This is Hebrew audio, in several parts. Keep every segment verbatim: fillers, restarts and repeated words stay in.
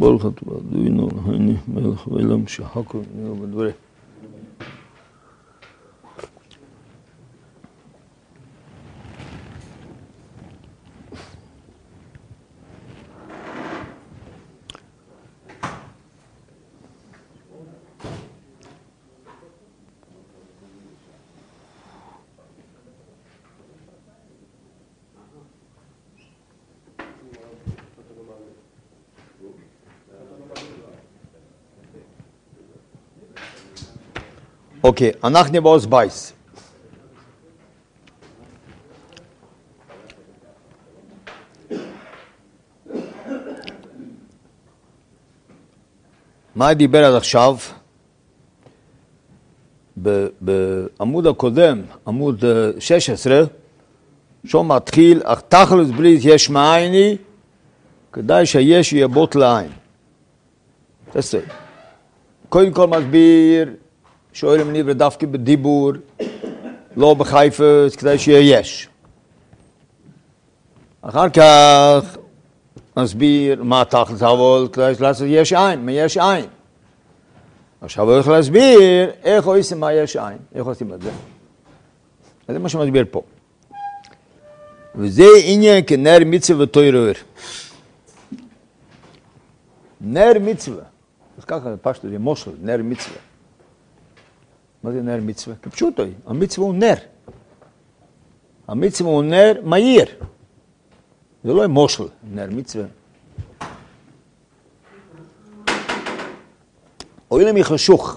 ברוך אתה אדוני אלוהינו מלך העולם שהכל נהיה בדברו. אוקיי, אנחנו בעוז בייס. מה דיבר עד עכשיו? בעמוד הקודם, עמוד שש עשרה, שם מתחיל, אך תכלס ברית יש מאייני, כדאי שיש יבוט לעין. תעשה. קודם כל מסביר, שואל אם נברא דווקא בדיבור, לא בחייפס, כדי שיהיה יש. אחר כך מסביר מה תכלס אבל, כדי לעשות יש עין, מה יש עין. עכשיו הוא יכול להסביר איך עושים מה יש עין, איך עושים את זה. זה מה שמסביר פה. וזה עניין כנר מצווה ותוירור. נר מצווה, אז ככה פשטו זה מושל, נר מצווה. מה זה נר מצווה? כפשוטו, המצווה הוא נר. המצווה הוא נר מהיר. זה לא מושל, נר מצווה. אוי למי חשוך.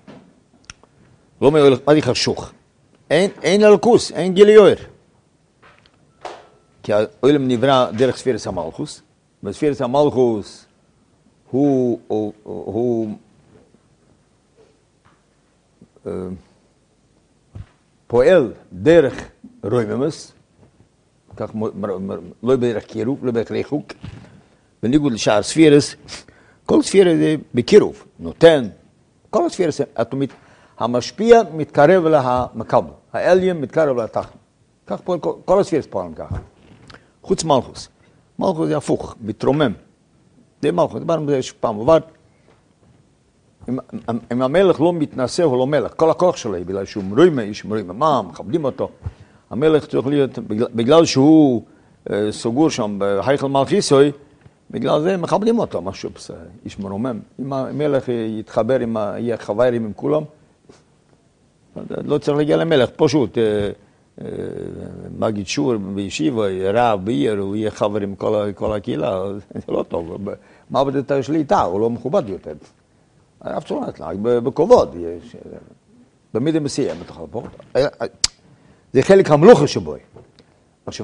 לא מה זה חשוך. אין, אין אלקוס, אין גיליור. כי האוילם נברא דרך ספירס המלכוס. בספירס המלכוס הוא, הוא, הוא uh, פועל דרך רויממס, כך לא בדרך קירוב, לא בדרך ריחוק, בניגוד לשאר ספירס, כל ספירה זה בקירוב, נותן, כל הספירס האטומית, המשפיע מתקרב למקבל, האליין מתקרב לתחת. כך פועל, כל, כל הספירס פועלים ככה. חוץ מלכוס. מלכוס זה הפוך, מתרומם. זה מלכוס, דיברנו בזה פעם עבד. אם, אם המלך לא מתנשא, הוא לא מלך. כל הכוח שלו, בגלל שהוא מרוימה, איש מרוימה, מה, מכבדים אותו. המלך צריך להיות, בגלל, בגלל שהוא אה, סגור שם בהיכל מלכיסוי, בגלל זה מכבדים אותו, משהו, איש מרומם. אם המלך יתחבר, עם, יהיה חברים עם כולם, לא צריך להגיע למלך, פשוט. אה, מגיד שור בישיבה, רב בעיר, הוא יהיה חבר עם כל, כל הקהילה, זה לא טוב. מה בדעת השליטה? הוא לא מכובד יותר. הרב צורת לה, בכובוד. במידה מסוים, אתה יכול פה. זה חלק המלוכה שבו. עכשיו...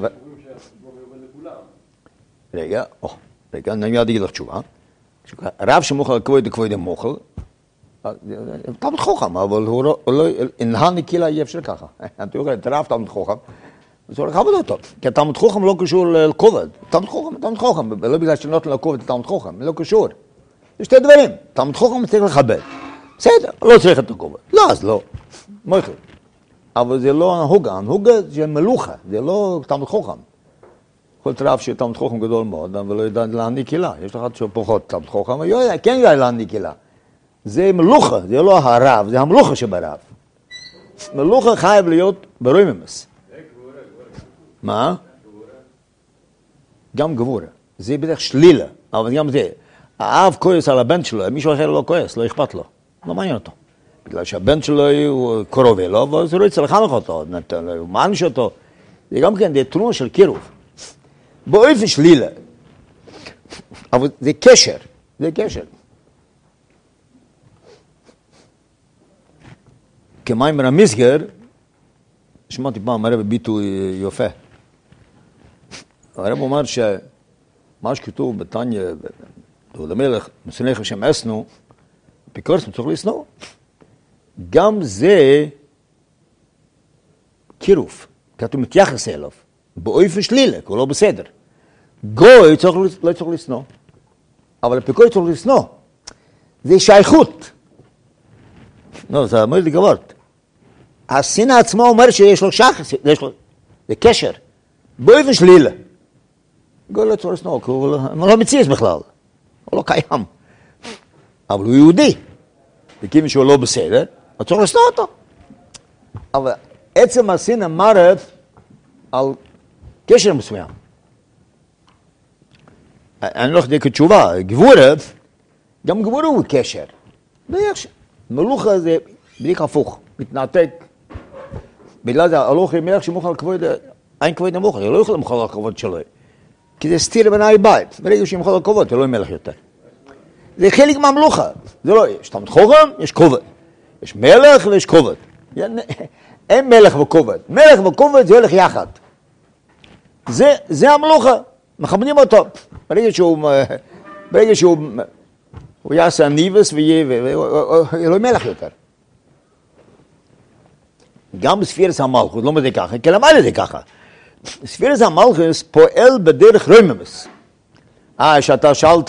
רגע, או, רגע, אני מיד אגיד לך תשובה. רב שמוכל כבוד כבוד המוכל, תלמיד חוכם, אבל הוא לא, אינהל נקילה אי אפשר ככה. אתה יודע, אתה רב תלמיד חוכם, אז הוא לכבד אותו. כי תלמיד חוכם לא קשור לכובד. תלמיד חוכם, תלמיד חוכם, לא בגלל שנותן לכובד תלמיד חוכם, לא קשור. יש שתי דברים, תלמיד חוכם צריך לכבד. בסדר, לא צריך את הכובד. לא, אז לא. מויכל. אבל זה לא הנהוגה, הנהוגה זה מלוכה, זה לא תלמיד חוכם. יכול להיות רב שיהיה תלמיד חוכם גדול מאוד, אבל לא יודע לאן נקילה. יש לך פחות תלמיד חוכם, אבל כן יודע לאן נקילה. זה מלוכה, זה לא הרב, זה המלוכה שברב. מלוכה חייב להיות ברויממס. מה? גם גבורה. זה בדרך שלילה, אבל גם זה. האב כועס על הבן שלו, מישהו אחר לא כועס, לא אכפת לו. לא מעניין אותו. בגלל שהבן שלו הוא קרוב אלו, ואז הוא לא יצא לחנוך אותו, הוא מעניש אותו. זה גם כן, זה תרומה של קירוב. באופן שלילה. אבל זה קשר, זה קשר. כמיימר המסגר, שמעתי פעם הרב ביטוי יפה. הרב אומר שמה שכתוב בתניא, דוד המלך, משנאיך השם אסנו, אפיקורסים צריך לשנוא. גם זה קירוב, כי אתה מתייחס אליו, באופן שלילה, כי הוא לא בסדר. גוי צריך, לא צריך לשנוא, אבל אפיקורס צריך לשנוא. זה שייכות. לא, זה אומר לי גברת. השנאה עצמו אומר שיש לו שחס, יש לו, זה קשר. באופן שלילה. גוי לא צריך לשנוא, כי הוא לא מציץ בכלל. הוא לא קיים. אבל הוא יהודי. וכיוון שהוא לא בסדר, אז צריך לשנוא אותו. אבל עצם השנאה מראה על קשר מסוים. אני לא יודע כתשובה, גבורה, גם גבורה הוא קשר. מלוכה זה בדיוק הפוך, מתנתק. בגלל זה הלוכה מלך שמוכר על כבוד, אין כבוד נמוך, הוא לא יכול למכור על כבוד שלו. כי זה סתיר בנאי בית, ברגע שמוכר על כבוד, זה לא מלך יותר. זה חלק מהמלוכה, זה לא, יש תלמיד חכם, יש כבוד. יש מלך ויש כבוד. אין מלך וכבוד. מלך וכבוד זה הולך יחד. זה, זה המלוכה, מכבדים אותו. ברגע שהוא, ברגע שהוא, הוא יעשה ניבס ויהיה, ויהיה לא מלך יותר. גם בספירס המלכות, לא מזה ככה, כי למה זה ככה? ספירס המלכות פועל בדרך רוממוס. אה, שאתה שאלת,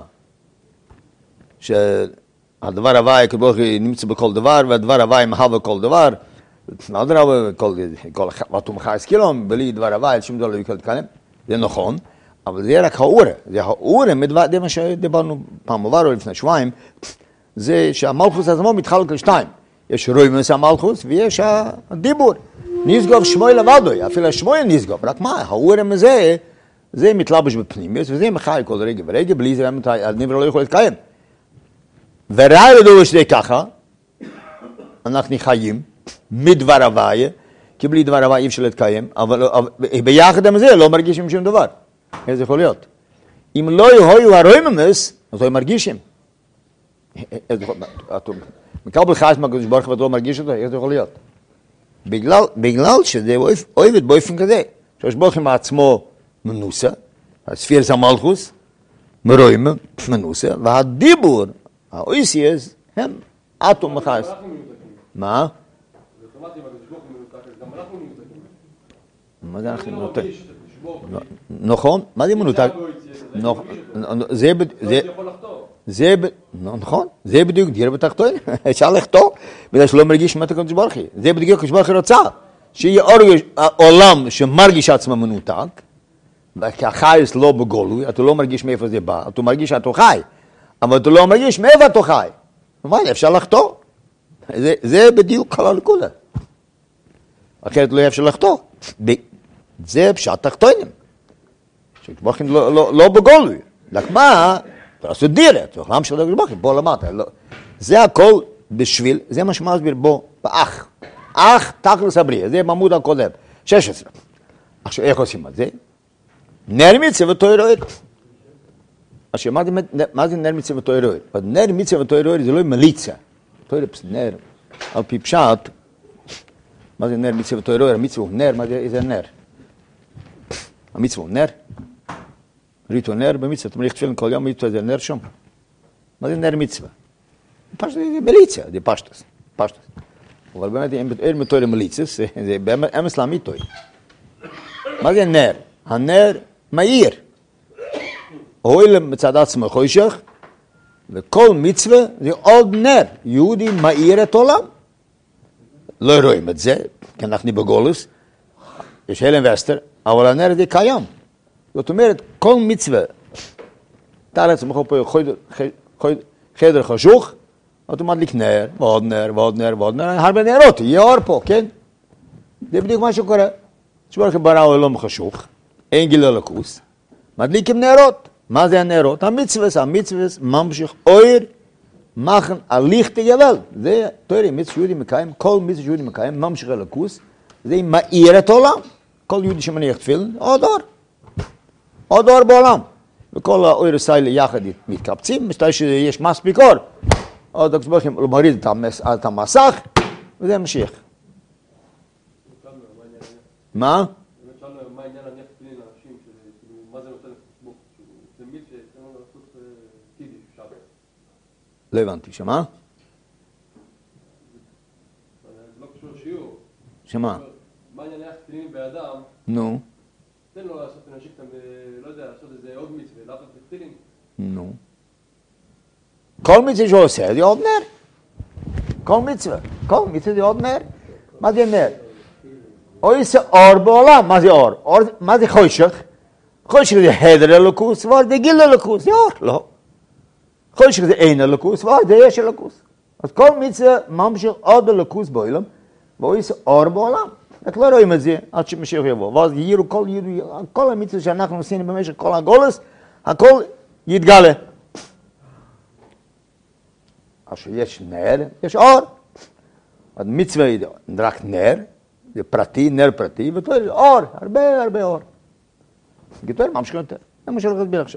שהדבר הוואי כבוכי נמצא בכל דבר, והדבר הוואי מהווה כל דבר, אדרבה, כל, כל, ואתו מחייס קילום, בלי דבר הוואי, שום דבר לא יקל להתקלם, זה נכון, אבל זה רק האורה, זה האורה, מדבר, זה מה שדיברנו פעם עבר או לפני שבועיים, זה שהמלכוס עצמו מתחלק לשתיים, יש רוימוס המלכוס ויש הדיבור, נסגוב שמוי לבדוי, אפילו שמוי נסגוב, רק מה, האורה מזה, זה מתלבש בפנימיות, וזה מחי כל רגע ורגע, בלי זה הנברא לא יכול להתקיים. וראי לדור שזה ככה, אנחנו חיים, מדבר הוואי, כי בלי דבר הוואי אי אפשר להתקיים, אבל, אבל ביחד עם זה לא מרגישים שום דבר. איך זה יכול להיות? אם לא יהיו הרוממוס, אז לא מרגישים. אתה מקבל חייס מהקדוש ברוך הוא ואתה לא מרגיש אותו, איך זה יכול להיות? בגלל, בגלל שזה אוהבת באופן כזה, שיש ברוך הוא מעצמו מנוסה, הספירס המלכוס, מרוימה, מנוסה, והדיבור, האויסיאס, הם אטום מחייס. מה? מה זה אנחנו מנותק? נכון, מה זה מנותק? זה נכון, זה בדיוק דיר בתחתון, אפשר לחתור, בגלל שלא מרגיש מה הקדוש ברוך הוא. זה בדיוק הקדוש ברוך הוא רוצה, שיהיה עולם שמרגיש עצמו מנותק, כי החייס לא בגולוי, אתה לא מרגיש מאיפה זה בא, אתה מרגיש שאתה חי, אבל אתה לא מרגיש מאיפה אתה חי. מה, אפשר לחתור? זה בדיוק חלל כולה. אחרת לא אפשר לחתור. זה פשט תחתונים. שבוכן לא בגולוי. רק מה, תעשו דירת, עולם של הקדוש ברוך הוא, בוא למטה. זה הכל בשביל, זה מה שמסביר בו, באח. אח תכלס הבריא, זה בעמוד הקודם, שש עשרה. עכשיו, איך עושים את זה? נר מצווה ותוירוית. עכשיו, מה זה נר מצווה ותוירוית? נר מצווה ותוירוית זה לא מליצה. תוירוית נר, על פי פשט, מה זה נר מצווה ותוירוית? המצווה הוא נר, מה זה נר? המצווה הוא נר? ריטו נר במצווה, אתה מריח תפילין כל יום, מצווה זה נר שם. מה זה נר מצווה? פשט זה מליצה, זה פשטס, פשטס. אבל באמת, אין מתוירה מליצס, זה אמס לאמיתוי. מה זה נר? הנר מאיר. אוהל מצד עצמו חושך, וכל מצווה זה עוד נר. יהודי מאיר את העולם. לא רואים את זה, כי אנחנו בגולוס, יש הלם ואסתר, אבל הנר זה קיים. זאת אומרת, כל מצווה, תאר לעצמך פה חדר חשוך, אתה מדליק נר, ועוד נר, ועוד נר, ועוד נר, הרבה נרות, יהיה אור פה, כן? זה בדיוק מה שקורה. שברוך ברא העולם חשוך, אין גיל אלוקוס, מדליקים נרות. מה זה הנרות? המצווס, המצווס, ממשיך אויר, מחן הליך תגבל. זה תוירי, מצווה יהודי מקיים, כל מצווה יהודי מקיים, ממשיך אלוקוס, זה מאיר את העולם. כל יהודי שמניח תפילין, עוד אור. עוד אור בעולם. וכל האויר הסיילי יחד מתקבצים, מתי שיש מספיק אור. עוד הקדוש ברוך הוא מוריד את המסך, וזה ממשיך. מה? מה העניין להניח תפילין לאנשים, מה זה נותן לחשבוך? זה מיל שאתם לא לעשות קידיש, שבת. לא הבנתי, שמה? זה לא קשור לשיעור. שמה? מה העניין להניח תפילין באדם? נו. תן לו לעשות להמשיך, לא יודע, לעשות איזה עוד מצווה, לעשות תפילין. נו. כל מצווה שהוא עושה, זה עוד נר. כל מצווה. כל מצווה זה עוד נר. מה זה נר? אוי זה אור בעולם, מה זה אור? אור מה זה חושך? חושך זה הדר אלוקוס, ואור זה גיל אלוקוס, זה אור, לא. חושך זה אין הלכוס, ועוד זה יש הלכוס. אז כל מצווה ממשיך עוד הלכוס בעולם, והוא יש אור בעולם. רק לא רואים את זה עד שמשיח יבוא. ואז יירו כל, כל המצווה שאנחנו עושים במשך כל הגולס, הכל יתגלה. אז שיש נר, יש אור. אז מצווה היא רק נר, זה פרטי, נר פרטי, ותואר אור, הרבה הרבה אור. ותואר ממשיך יותר. זה מה שהולך להסביר עכשיו.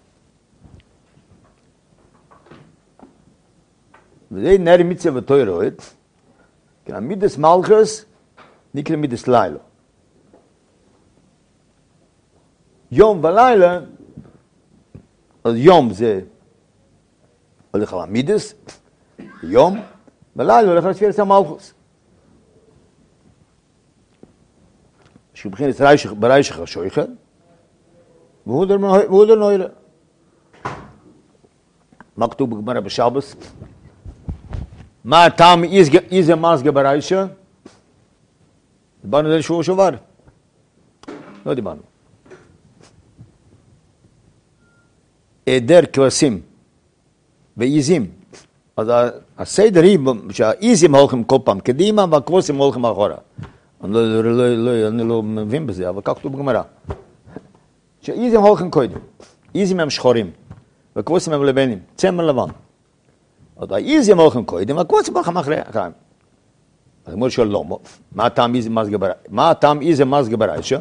וזה נר מצווה ותוארות, כי המידס מלכוס נקרא מידס לילה. יום ולילה, אז יום זה הולך על המידס, יום, ולילה הולך על ספירת המלכוס. שבחינס בריישך השויכת, והוא דר נוירה. מה כתוב בגמרא בשבס? מה הטעם איזה מסגה בריישה? דיברנו על זה שבוע שעבר. לא דיברנו. היעדר כבשים ועיזים. אז הסדר היא שהעיזים הולכים כל פעם קדימה והכבשים הולכים אחורה. אני לא מבין בזה, אבל כך כתוב בגמרא. שהעיזים הולכים קודם. עיזים הם שחורים, והכבשים הם לבנים, צמר לבן. אז העיזים הולכים קודם, והכבשים הולכים אחריהם. אז אמרו שואל לא, מה הטעם איזה מסגה בריישה? מה הטעם איזה מסגה בריישה?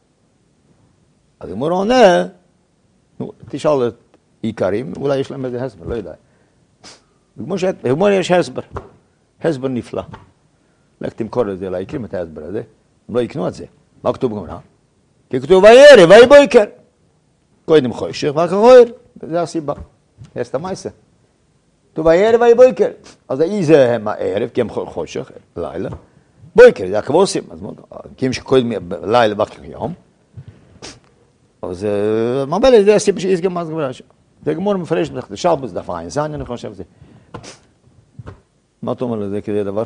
אז אמרו עונה, תשאל את עיקרים, אולי יש להם איזה הסבר, לא יודע. אמרו יש הסבר, הסבר נפלא. לך תמכור את זה, להיקרים את ההסבר הזה, הם לא יקנו את זה. מה כתוב בגמרא? כי כתוב וירא, ויהי בוקר. קודם חושך, ואחר כך אור, זה הסיבה. יש את המעשה. כתוב וירא ויהי בוקר. אז איזה הם הערב, כי הם חושך, לילה. בוקר, זה הכבשים. אז כי הם שקודם לילה ואחר כך יום. אז מרבה זה הסיבה שיש גם מסגה בריישה. זה גמור מפרש, זה שלבוס דף עין, זה אני חושב זה. מה אתה אומר לזה כזה דבר?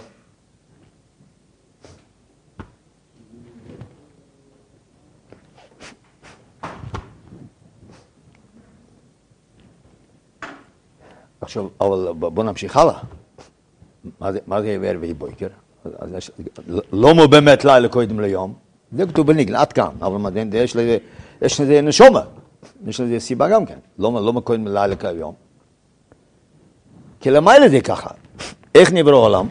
עכשיו, אבל בוא נמשיך הלאה. מה זה עבר ויהי בוקר? לא מו באמת לילה קודם ליום. זה כתוב בניגלה, עד כאן. אבל יש לזה נשומה. יש לזה סיבה גם כן. לא מו קודם לילה כיום. כי למה זה ככה? איך נברא העולם?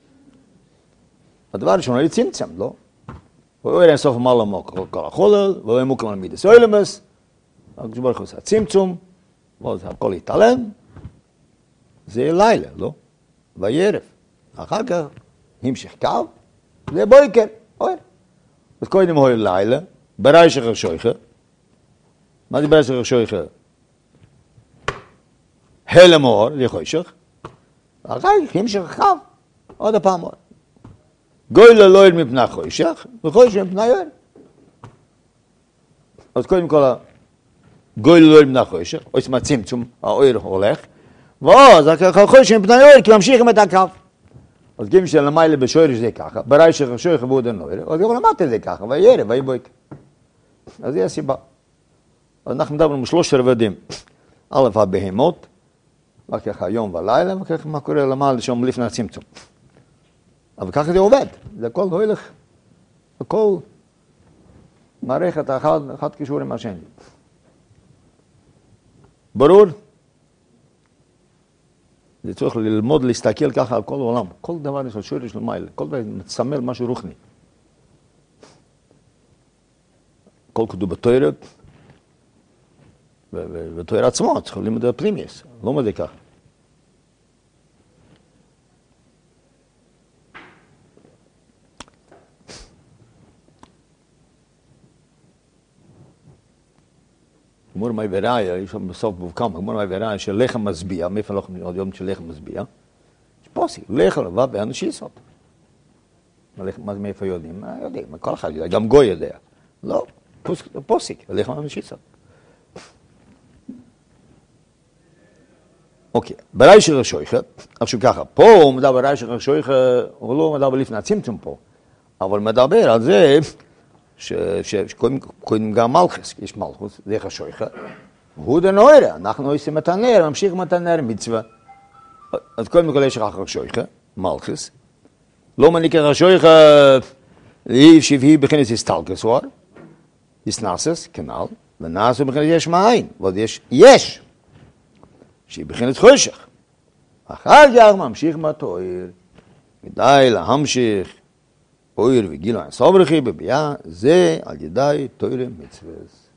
הדבר ראשון, הוא צמצם, לא? הוא אין סוף מעלה כל החולל, והוא אין מוקם על מידס אוילמס. הקדוש ברוך הוא עושה צמצום, ואז הכל יתעלם. זה לילה, לא? וירב. אחר כך, המשך קו, זה בוקר, אור. אז קודם הוא לילה, בריישך השויכה. מה זה בריישך השויכה? הלם אור, זה חושך. אחר כך, המשך קו, עוד פעם אור. גוילה לא אל מפני חושך, וחושך מפני אור. אז קודם כל, גוילה לא אל מפני חושך, או יש צמצום, האור הולך. ואז החושך מפני אור, כי ממשיכים את הקו. אז גם שלמעלה בשורש זה ככה, בריישך השויכה והוא דר נוירה, אז גם למטה זה ככה, וירא ויהי בוקר. אז זה הסיבה. אז אנחנו מדברים על שלושה רבדים. א', הבהמות, ואחר כך היום ולילה, ואחר כך מה קורה למעלה שם לפני הצמצום. אבל ככה זה עובד, זה הכל הולך, הכל מערכת אחד, אחד קישור עם השני. ברור? זה צריך ללמוד, להסתכל ככה על כל העולם. כל דבר יש על שורש למעלה, כל דבר מצמר משהו רוחני. כל כתוב בתורה, ובתורה עצמו, צריך ללמוד את הפנימיות, לא מדי ככה. גמור מי וראיה, יש שם בסוף בובקם, גמור מי וראיה של לחם משביע, מאיפה לא יכולים עוד יום של לחם משביע? יש פוסק, לחם לבא באנשי סוד. מה זה מאיפה יודעים? יודעים, כל אחד יודע, גם גוי יודע. לא, פוסק, לחם אנשי סוד. אוקיי, בריישך השויכה, עכשיו ככה, פה הוא מדבר בריישך השויכה, הוא לא מדבר לפני הצמצום פה, אבל מדבר על זה, שקודם גם מלכס, יש מלכוס, זה השויכה, הוא דנוירה, אנחנו עושים את הנר, ממשיכים את הנר מצווה. אז קודם כל יש אחר שויכה, מלכס. לא מניקר השויכה, היא שבהי בכנס הסתלקסואר, הסנסס, כנל, ונעשו בכנס יש מאין, ועוד יש, יש, שהיא בכנס חושך. אחר כך ממשיך מהתואר, כדאי להמשיך, אויר וגילו אין סוברכי בביאה, זה על ידי תואר מצווס.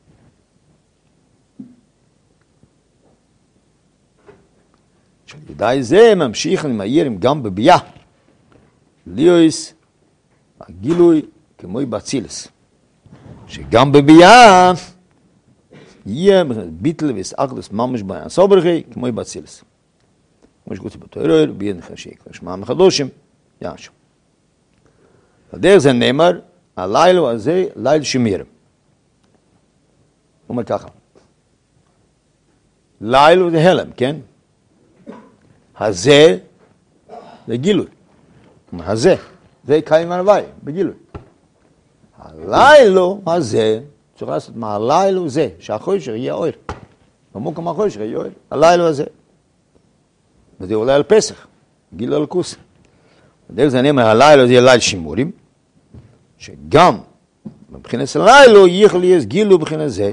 שעל ידי זה ממשיך למאירים גם בביאה. ליאויס, הגילוי כמו בצילס. שגם בביאה יהיה ביטל ויסאכלס ממש בעין סוברכי כמו בצילס. כמו שגוצה בתואר, ביאה נחשיק, ושמע מחדושים, יאשו. הדרך זה נאמר, הלילו הזה, ליל שמיר. הוא אומר ככה. לילו זה הלם, כן? הזה זה גילוי. הזה, זה קיים הלוואי, בגילוי. הלילו הזה, צריך לעשות מה הלילו זה, שהחושר יהיה אויר. במוקם החושר יהיה אויר, הלילו הזה. וזה עולה על פסח, גילו על כוס. הדרך זה נאמר, הלילו זה יהיה ליל שימורים, שגם מבחינת הלילו יכול להיות גילו מבחינת זה,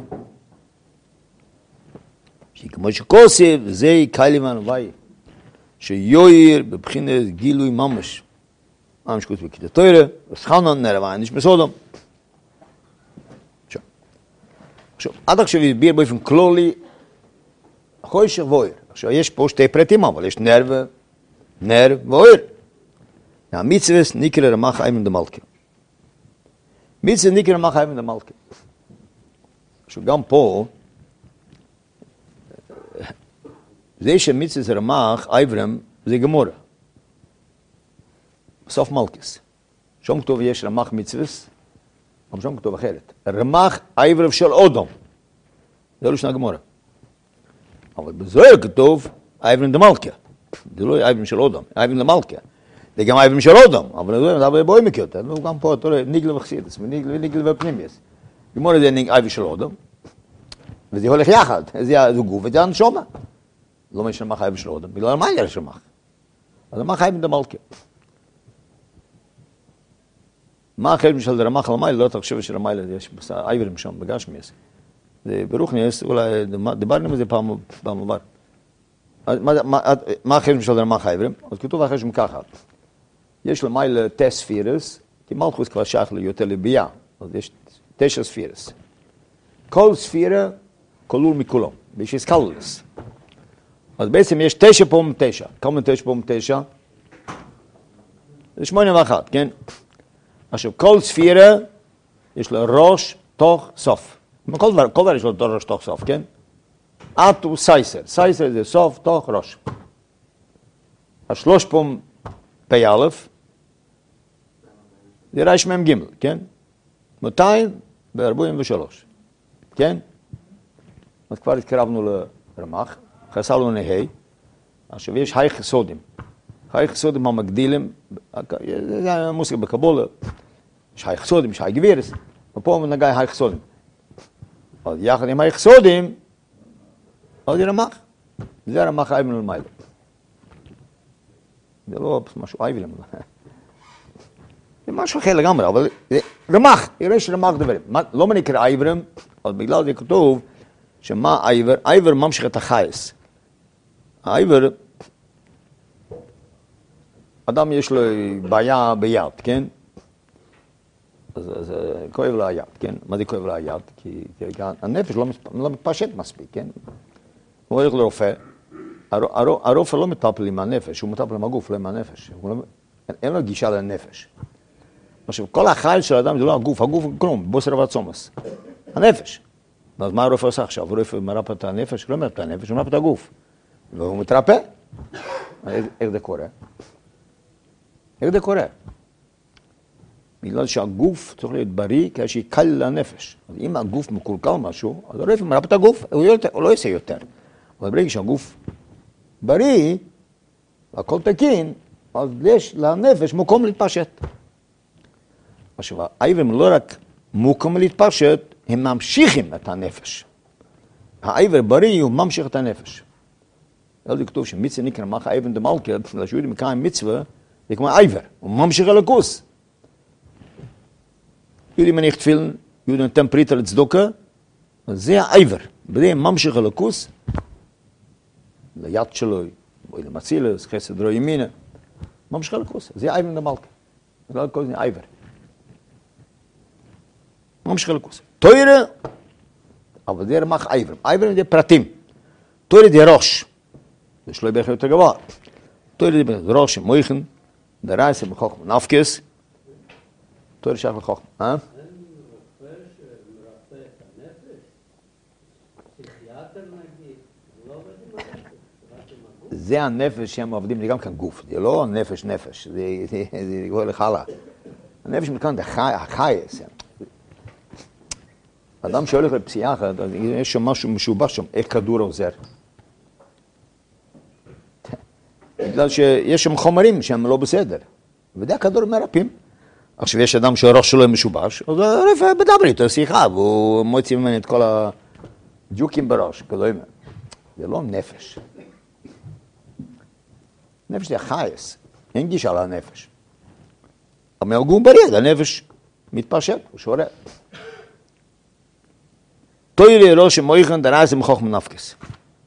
שכמו שכוסף, זה קיים הלוואי. שיועיר בבחינת גילוי ממש. ממש שכות בכיתה תוירה, וסחנן נראה נש בסודום. עכשיו, עד עכשיו הסביר באופן כללי, חושך ואויר. עכשיו, יש פה שתי פרטים, אבל יש נר ונר ואויר. המצווס נקרא רמ"ח איימן דמלכה. מצווס נקרא רמ"ח איימן דמלכה. עכשיו, גם פה, זה שמצווס רמ"ח אייברם זה גמורה. סוף מלכס. שום כתוב יש רמ"ח מצווס, אבל שום כתוב אחרת. רמ"ח אייברם של אודום. זה לא שנה גמורה. אבל בזוהר כתוב אייברם דמלכה. זה לא אייברם של אודום, אייברם דמלכה. זה גם אייברם של אודום, אבל זה בואי מכיר. גם פה אתה רואה ניגלה וחסידס, וניגלה ופנימיוס. גמורה זה אייברם של אודום, וזה הולך יחד. זה גוף וזה הנשומה. לא מה שרמ"ח אייברם של אודום, בגלל מה יש רמ"ח? אז רמ"ח אייברם דמלכה. מה החלק של רמ"ח למעלה, לא תחשב שלמעלה יש אייברים שם בגשמיאס. זה ברוכניאס, אולי דיברנו על זה פעם עבר. מה החלק של רמ"ח אייברים? אז כתוב אחרי שם ככה. יש למעלה תשע ספירס, כי מלכוס כבר שייך ליותר לביאה, אז יש תשע ספירס. כל ספירה כלול מכולו, ויש סקלולס. אז בעצם יש תשע פעם תשע. כמה תשע פעם תשע? זה שמונה ואחת, כן? עכשיו, כל ספירה יש לה ראש, תוך, סוף. כל דבר, כל דבר יש לו ראש, תוך, סוף, כן? אטו סייסר. סייסר זה סוף, תוך, ראש. השלוש פעם פי א', זה רייש מם גימל, כן? מאתיים וארבעים ושלוש, כן? אז כבר התקרבנו לרמ"ח, חסרנו נהי, עכשיו יש היי חסודים. היי חסודים המגדילים, זה מושג בקבולה, יש היי חסודים, יש היי גבירס, ופה נגע היי חסודים. אז יחד עם היי חסודים, אז זה רמ"ח. זה רמ"ח אייברם למעלה. זה לא משהו אייברם. זה משהו אחר לגמרי, אבל רמ"ח, יש רמ"ח דברים. לא מנקרא אייברם, אבל בגלל זה כתוב שמה אייבר, אייבר ממשיך את החייס. האייבר, אדם יש לו בעיה ביד, כן? אז, אז כואב לו היד, כן? מה זה כואב לו היד? כי, כי הנפש לא, לא מתפשט מספיק, כן? הוא הולך לרופא, הר, הרופא לא מטפל עם הנפש, הוא מטפל עם הגוף, לא עם הנפש. לא, אין לו גישה לנפש. עכשיו, כל החייל של האדם זה לא הגוף, הגוף הוא כלום, בוסר ועצומס. הנפש. אז מה הרופא עושה עכשיו? הרופא מרפא את הנפש? הוא לא מרפא את הנפש, הוא מרפא את הגוף. והוא מתרפא. איך זה קורה? איך זה קורה? בגלל שהגוף צריך להיות בריא כאשר קל לנפש. אז אם הגוף מקולקל משהו, אז הרופא מרפא את הגוף, הוא, יותר, הוא לא יעשה יותר. אבל ברגע שהגוף בריא, הכל תקין, אז יש לנפש מקום להתפשט. עכשיו, האייברים לא רק מקום להתפשט, הם ממשיכים את הנפש. העבר בריא הוא ממשיך את הנפש. אל זה כתוב שמצווה נקרא מח האבן דמלכה, בגלל שיהודי מקיים מצווה, זה כמו עבר, הוא ממשיך על הכוס. יהודי מניח תפילין, יהודי נותן פריטה לצדוקה, זה העבר, בזה ממשיך על הכוס, ליד שלו, או למצילס, חסד רוא ימינה, ממשיך על הכוס, זה העבר דמלכה. זה לא הכוס, זה העבר. ממשיך על הכוס. תוירה, אבל זה רמח עבר, עבר זה פרטים. תוירה זה ראש. זה שלא יברך יותר גבוה. תוירה זה ראש, מויכן, דרייס, מחוכם, נפקס. תוירה שייך לחוכם. אה? אין רופא שמרפא את הנפש? פסיכיאטר נגיד? לא עובדים בנפש, רק עם הגוף? זה הנפש שהם עובדים, זה גם כאן גוף. זה לא הנפש נפש, זה גוי לחלה. הנפש מכאן זה החייס. אדם שהולך לפסיכיאטר, יש שם משהו משובש שם, איך כדור עוזר. בגלל שיש שם חומרים שהם לא בסדר. וזה הכדור מרפאים. עכשיו יש אדם שהראש שלו משובש, אז הרופא מדבר איתו שיחה, והוא מוציא ממני את כל הג'וקים בראש. זה לא נפש. נפש זה חייס, אין גישה לנפש. אבל מהגום בריא, הנפש מתפשט, הוא שורר. תוירה ראש מויכן דרייס מחוכם נפקס.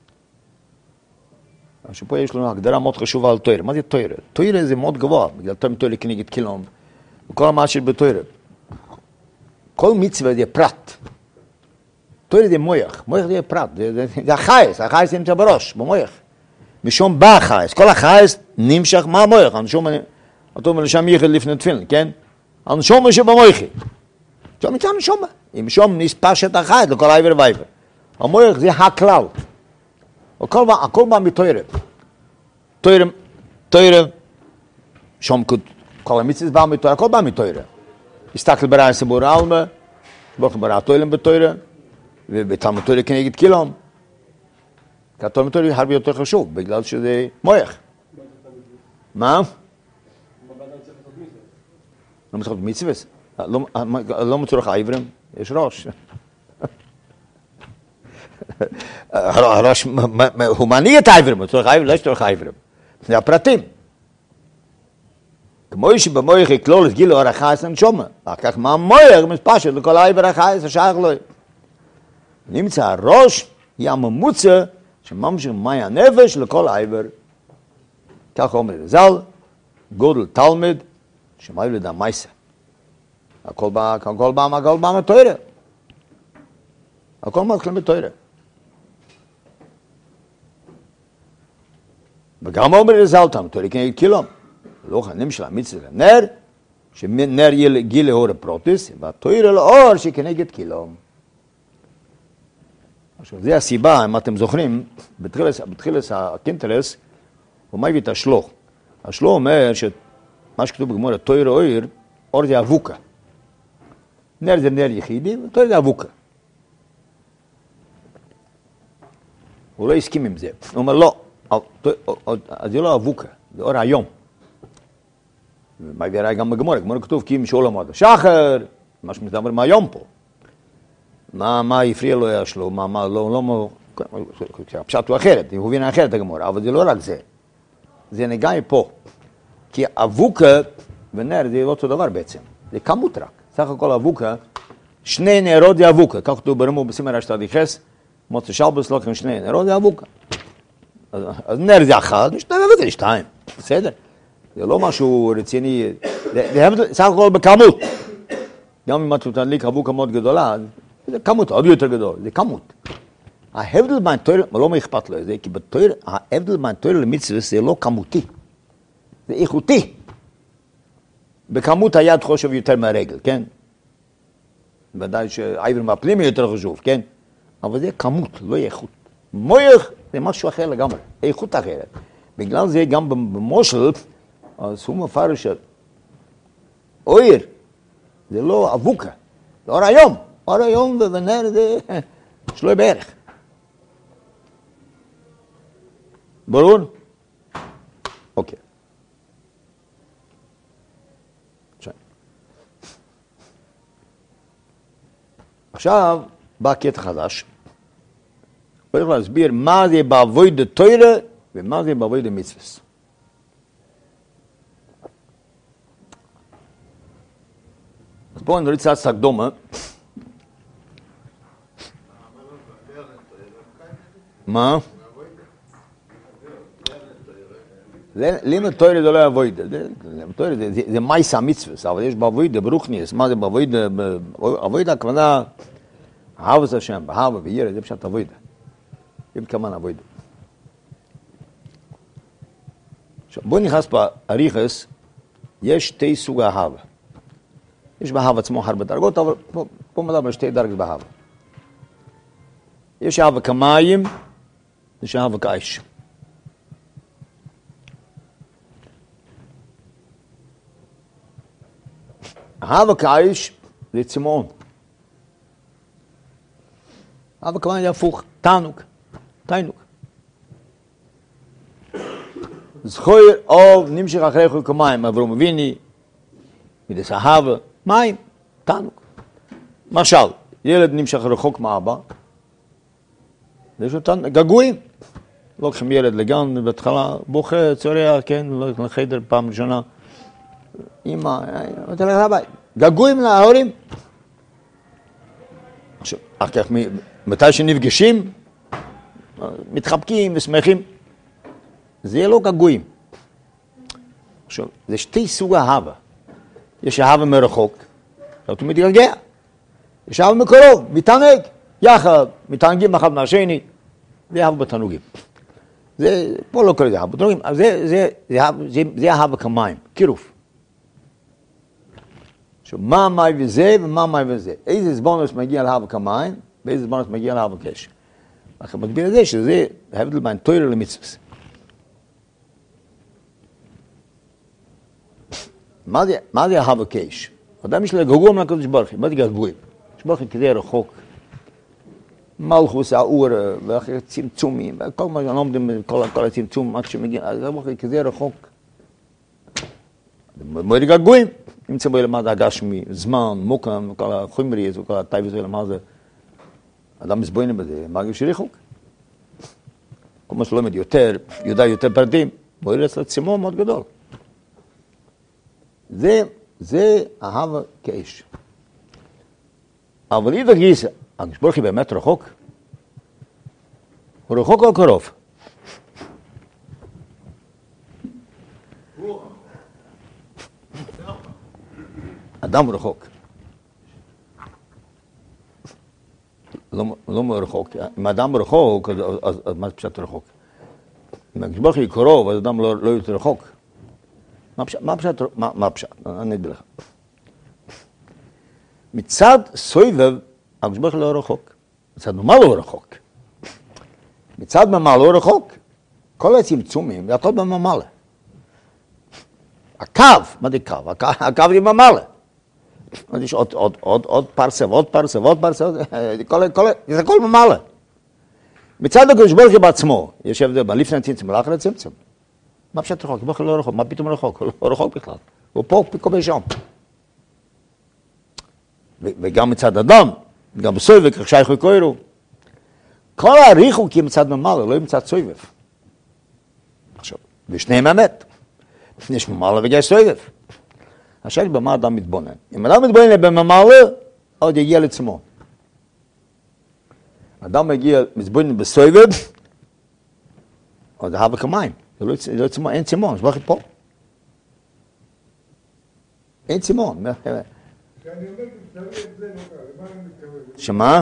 עכשיו פה יש לנו הגדרה מאוד חשובה על תוירה. מה זה תוירה? תוירה זה מאוד גבוה, בגלל תוירה תוירה כנגד קילום. וכל מה שיש בתוירה. כל מצווה זה פרט. תוירה זה מויח. מויח זה פרט. זה, זה, זה החייס. החייס נמצא בראש, במויח. משום בא החייס. כל החייס נמשך מה המויח. הנשום, אותו אומר לשם ייחד לפני תפילין, כן? הנשום שבמויחי. שם נמצא הנשום. אם שום נספש את החייס לכל עבר ועבר. המויח זה הכלל. הכל בא, הכל בא מתוירה. תוירה, תוירה, שום כל המצווה בא מתוירה, הכל בא מתוירה. הסתכל ברעי סבור אלמה, ברוך ברע תוילם בתוירה, ובתלמוד תוירה כנגד קילום. כי התלמוד תוירה הרבה יותר חשוב, בגלל שזה מויח. מה? לא מצורך מצווה? לא מצורך העברים, יש ראש. הראש הוא מניע את העברים, צורך העברים, לא יש צורך העברים. זה הפרטים. כמו שבמויח יקלול את גיל אור החייס הנשומה. אחר כך מה המויח מספשת לכל העבר החייס השייך לו. נמצא הראש, היא הממוצע שממשיך מי הנפש לכל העבר. כך אומר רז"ל, גודל תלמיד, שמוילד המייסה. הכל בא, הכל בא, הכל בא מתוירה. הכל מתחיל מתוירה. וגם אומר רז"ל תם, תוירה כנגד קילום. לא חנים של המצווה לנר, שנר גיל לאור הפרוטיס, והתוירה לאור שכנגד קילום. עכשיו, זה הסיבה, אם אתם זוכרים, בתחילת הקינטרס, הוא מביא את השלוח. השלוח אומר שמה שכתוב בגמור, תוירה אור, אור זה אבוקה. נר זה נר יחידי, ותוירה זה אבוקה. הוא לא הסכים עם זה. הוא אומר, לא, זה לא אבוקה, זה אור היום. מה יראה גם בגמור, גמור כתוב כי אם שאול עמוד השחר, מה שמדבר מהיום פה. מה, מה הפריע לו ישלו, מה, מה, לא, לא, הפשט הוא אחרת, הוא הבין אחרת הגמור, אבל זה לא רק זה. זה נגע פה. כי אבוקה ונר זה לא אותו דבר בעצם, זה כמות רק. סך הכל אבוקה, שני נרות זה אבוקה, כך כתוב ברמו בסימן השתדיחס, מוצא שלבוס לוקחים שני נרות זה אבוקה. אז, אז נר זה אחד, ושני נרות זה שתיים, בסדר. זה לא משהו רציני, זה סך הכל בכמות. גם אם אתה תדליק אבוקה מאוד גדולה, זה כמות, עוד יותר גדול, זה כמות. ההבדל בין תוירה, לא מה אכפת לו, זה כי בתוירה, ההבדל בין תוירה למצווה זה לא כמותי, זה איכותי. בכמות היד חושב יותר מהרגל, כן? ודאי שהעבר מהפנימי יותר חשוב, כן? אבל זה כמות, לא איכות. מויח זה משהו אחר לגמרי, איכות אחרת. בגלל זה גם במושל, אז הוא מפרש אויר, זה לא אבוקה, זה אור היום. אור היום ונר זה שלוי בערך. ברור? אוקיי. עכשיו בא קטע חדש, צריך להסביר מה זה בעבודה תורה ומה זה בעבודה מצוות. אז בואו נריץ קצת הקדומה. מה? לימוד תורה זה לא עבודה, זה מייס המצוות, אבל יש בעבודה ברוכניס, מה זה בעבודה? עבודה הכוונה, אהבת השם, באהבה ויראה, זה פשוט עבודה. זה כמובן עבודה. עכשיו בואו נכנס באריכוס, יש שתי סוג אהבה. יש באהבה עצמו הרבה דרגות, אבל פה מדבר על שתי דרגות באהבה. יש אהבה כמים, יש אהבה כאש. אהבה כאש זה צמאון. אהבה כמים זה הפוך, תענוג, תענוג. זכור אוב נמשך אחרי חוק המים, אברהם אבינו, מידס אהבה, מים, תענוג. למשל, ילד נמשך רחוק מאבא, יש לו געגועים. לוקחים ילד לגן, בהתחלה בוכה, צורח, כן, לחדר פעם ראשונה. אמא, אתה הולך הביתה. געגועים להורים. עכשיו, אחר כך, מתי שנפגשים, מתחבקים ושמחים. זה לא געגועים. עכשיו, זה שתי סוג אהבה. יש אהבה מרחוק, זאת מתגעגע. יש אהבה מקרוב, מתענג, יחד, מתענגים אחד מהשני, זה אהבה בתענוגים. זה, פה לא קוראים זה אהבה בתענוגים, אבל זה, זה, זה, זה, זה אהבה כמים, קירוף. עכשיו, מה מים וזה ומה מים וזה? איזה זבונוס מגיע לאהבה כמים, ואיזה זבונוס מגיע לאהבה קש. אנחנו מגביל את זה שזה ההבדל בין תורה למצוות. מה זה, מה זה אהבה קש? אדם יש לו געגוע מהקדוש ברוך הוא, מה זה געגועים? הקדוש ברוך הוא כזה רחוק. מלכוס, האור, צמצומים, כל מה שלומדים, כל הצמצום, עד שמגיע, אז הקדוש ברוך הוא כזה רחוק. מאוד געגועים. נמצא בו למד הגשמי, זמן, מוקם, כל החומרי, כל הטייבס ולמה זה. אדם מסבוינים בזה, מרגיש ריחוק. כל מה שלומד יותר, יודע יותר פרטים, מועיל אצל צימון מאוד גדול. זה, זה אהבה כאש. אבל אידך גיסא, הקדוש ברוך הוא באמת רחוק? הוא רחוק או קרוב? אדם רחוק. לא, לא רחוק. אם אדם רחוק, אז, אז, אז מה פשט רחוק? אם הקדוש ברוך הוא קרוב, אז אדם לא, לא יותר רחוק. מה פשט? מה פשט? מה, מה פשט? אני אגיד לך. מצד סובב, הקדוש ברוך הוא לא רחוק. מצד ממעלה לא רחוק. מצד ממעלה לא רחוק. כל הצמצומים, זה הכל בממעלה. הקו, מה זה קו? הקו זה ממעלה. אז יש עוד, עוד, עוד, עוד פרסה, ועוד פרסה, ועוד פרסה, כל, כל, זה הכל ממעלה. מצד הקדוש ברוך הוא בעצמו, יש הבדל בין לפני הצמצום ולאחר הצמצום. מה פשוט רחוק? ברוך הוא לא רחוק, מה פתאום רחוק? הוא לא רחוק בכלל. הוא פה, פה בשם. וגם מצד אדם, גם בסובב, כך שייך וקוירו. כל הריחוקים מצד ממעלה, לא מצד סובב. עכשיו, ושניהם אמת. יש ממעלה ויש סובב. השאלה במה אדם מתבונן. אם אדם מתבונן בממעלה, עוד יגיע לעצמו. אדם מגיע, מתבונן בסובב, עוד אהבה כמים. זה לא צימון, אין צימון, יש בכי פה. אין צימון. כשאני אומר בבשרי את זה לא קרה, למה אני מתכוון? שמה?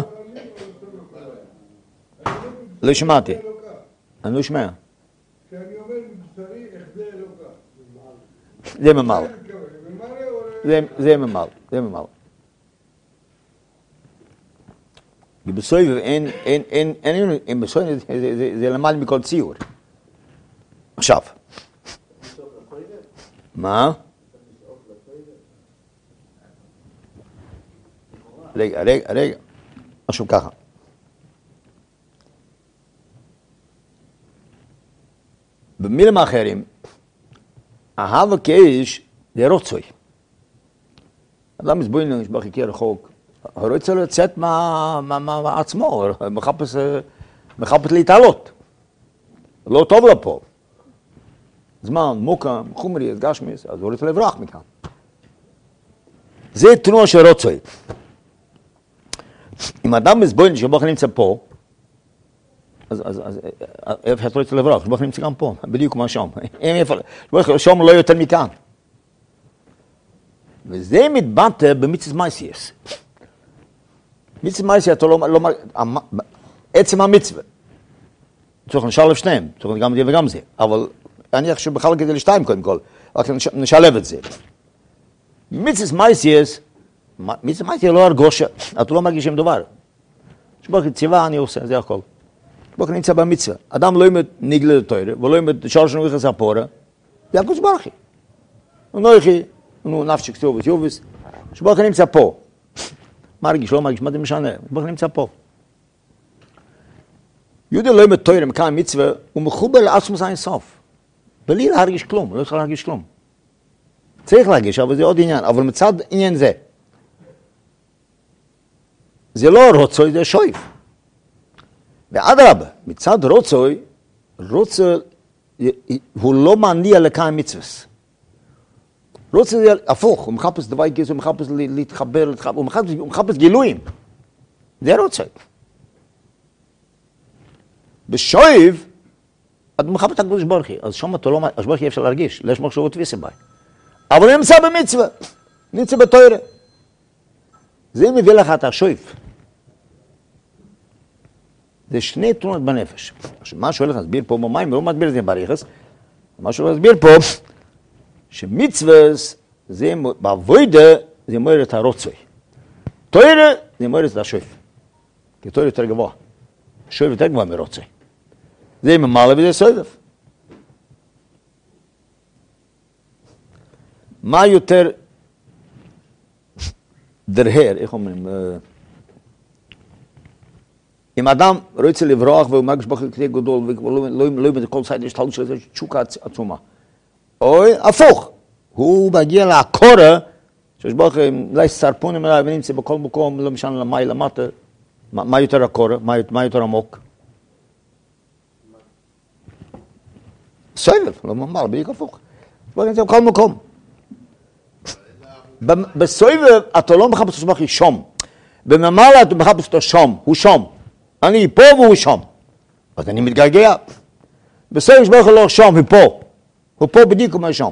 לא שמעתי. אני לא שומע. כשאני אומר בבשרי איך זה לא קרה. זה ממעלה. זה ממעלה, זה ממעלה. ובסובב אין, אין, אין, אין, אין, בסובב זה למעלה מכל ציור. עכשיו. מה? רגע, רגע, רגע. עכשיו ככה. במילים אחרים, אהבה כאש זה רוצוי. אדם מסבוין שבחיקי רחוק, הוא רוצה לצאת מעצמו, הוא מחפש מחפש להתעלות. לא טוב לו פה. זמן, מוקם, חומרי, גשמיס, אז הוא רוצה לברוח מכאן. זה תנועה של רוצוי. אם אדם מסבוין שבוך נמצא פה, אז, אז, אז, איפה אתה רוצה לברוח? שבוך נמצא גם פה, בדיוק כמו שם. שם לא יותר מכאן. וזה מתבטא במצוות מייסייס. מצוות מייסייס אתה לא, לא, עצם המצווה. צריך לשלב שניהם, צריך גם זה וגם זה. אבל אני חושב בכלל כדי לשתיים קודם כל, רק נשלב את זה. מצוות מייסייס, מצוות מייסייס לא הרגושה, אתה לא מרגיש עם דבר. שבוך ציווה אני עושה, זה הכל. שבוך נמצא במצווה. אדם לא ימת נגלה לתוירה, ולא ימת שלוש נויך הספורה, זה הקדוש ברוך הוא. הוא נויכי, נו, נפשי כתובס, יובס, שבוך נמצא פה. מרגיש, לא מרגיש, מה זה משנה? שבוך נמצא פה. יהודי לא ימת תוירה, מכאן מצווה, הוא מחובר לעצמו זה אינסוף. בלי להרגיש כלום, לא צריך להרגיש כלום. צריך להרגיש, אבל זה עוד עניין, אבל מצד עניין זה. זה לא רוצוי, זה שויף. ואדרבה, מצד רוצוי, רוצוי, הוא לא מניע לכאן מצווס. רוצוי זה הפוך, הוא מחפש דבר גז, הוא מחפש להתחבר, הוא מחפש, הוא מחפש גילויים. זה רוצוי. בשויב, אתה מחפש את הקדוש ברוך הוא, אז שם אתה לא, הקדוש ברוך הוא אפשר להרגיש, יש מחשבות ויסי בי. אבל הוא נמצא במצווה, נמצא בתוירה. זה מביא לך את השויף. זה שני תלונות בנפש. מה שואל לך להסביר פה במים, לא מסביר את זה בריחס, מה שואל להסביר פה, שמצווה זה בעבודה, זה מויר את הרוצוי. תוירה זה מויר את השויף. כי תוירה יותר גבוה. שויף יותר גבוה מרוצוי. זה ממעלה וזה סויף. מה יותר דרהר, איך אומרים, אם אדם רוצה לברוח והוא מרגיש בכלל כדי גדול ולא יורד כל סייד יש תלות של איזו תשוקה עצומה. או הפוך, הוא מגיע לעקורה, שיש בכלל אולי סרפונים אליי ונמצא בכל מקום, לא משנה למה למטה, מה יותר הקורה, מה יותר עמוק? סויבל, לא ממש, בדיוק הפוך. בכל מקום. בסויבל אתה לא מחפש אותו בכלל שום. בממלא אתה מחפש אותו שום, הוא שום. אני פה והוא שם. אז אני מתגעגע. בסויבל יש בכלל לא שום, הוא פה. הוא פה בדיוק כמו שם.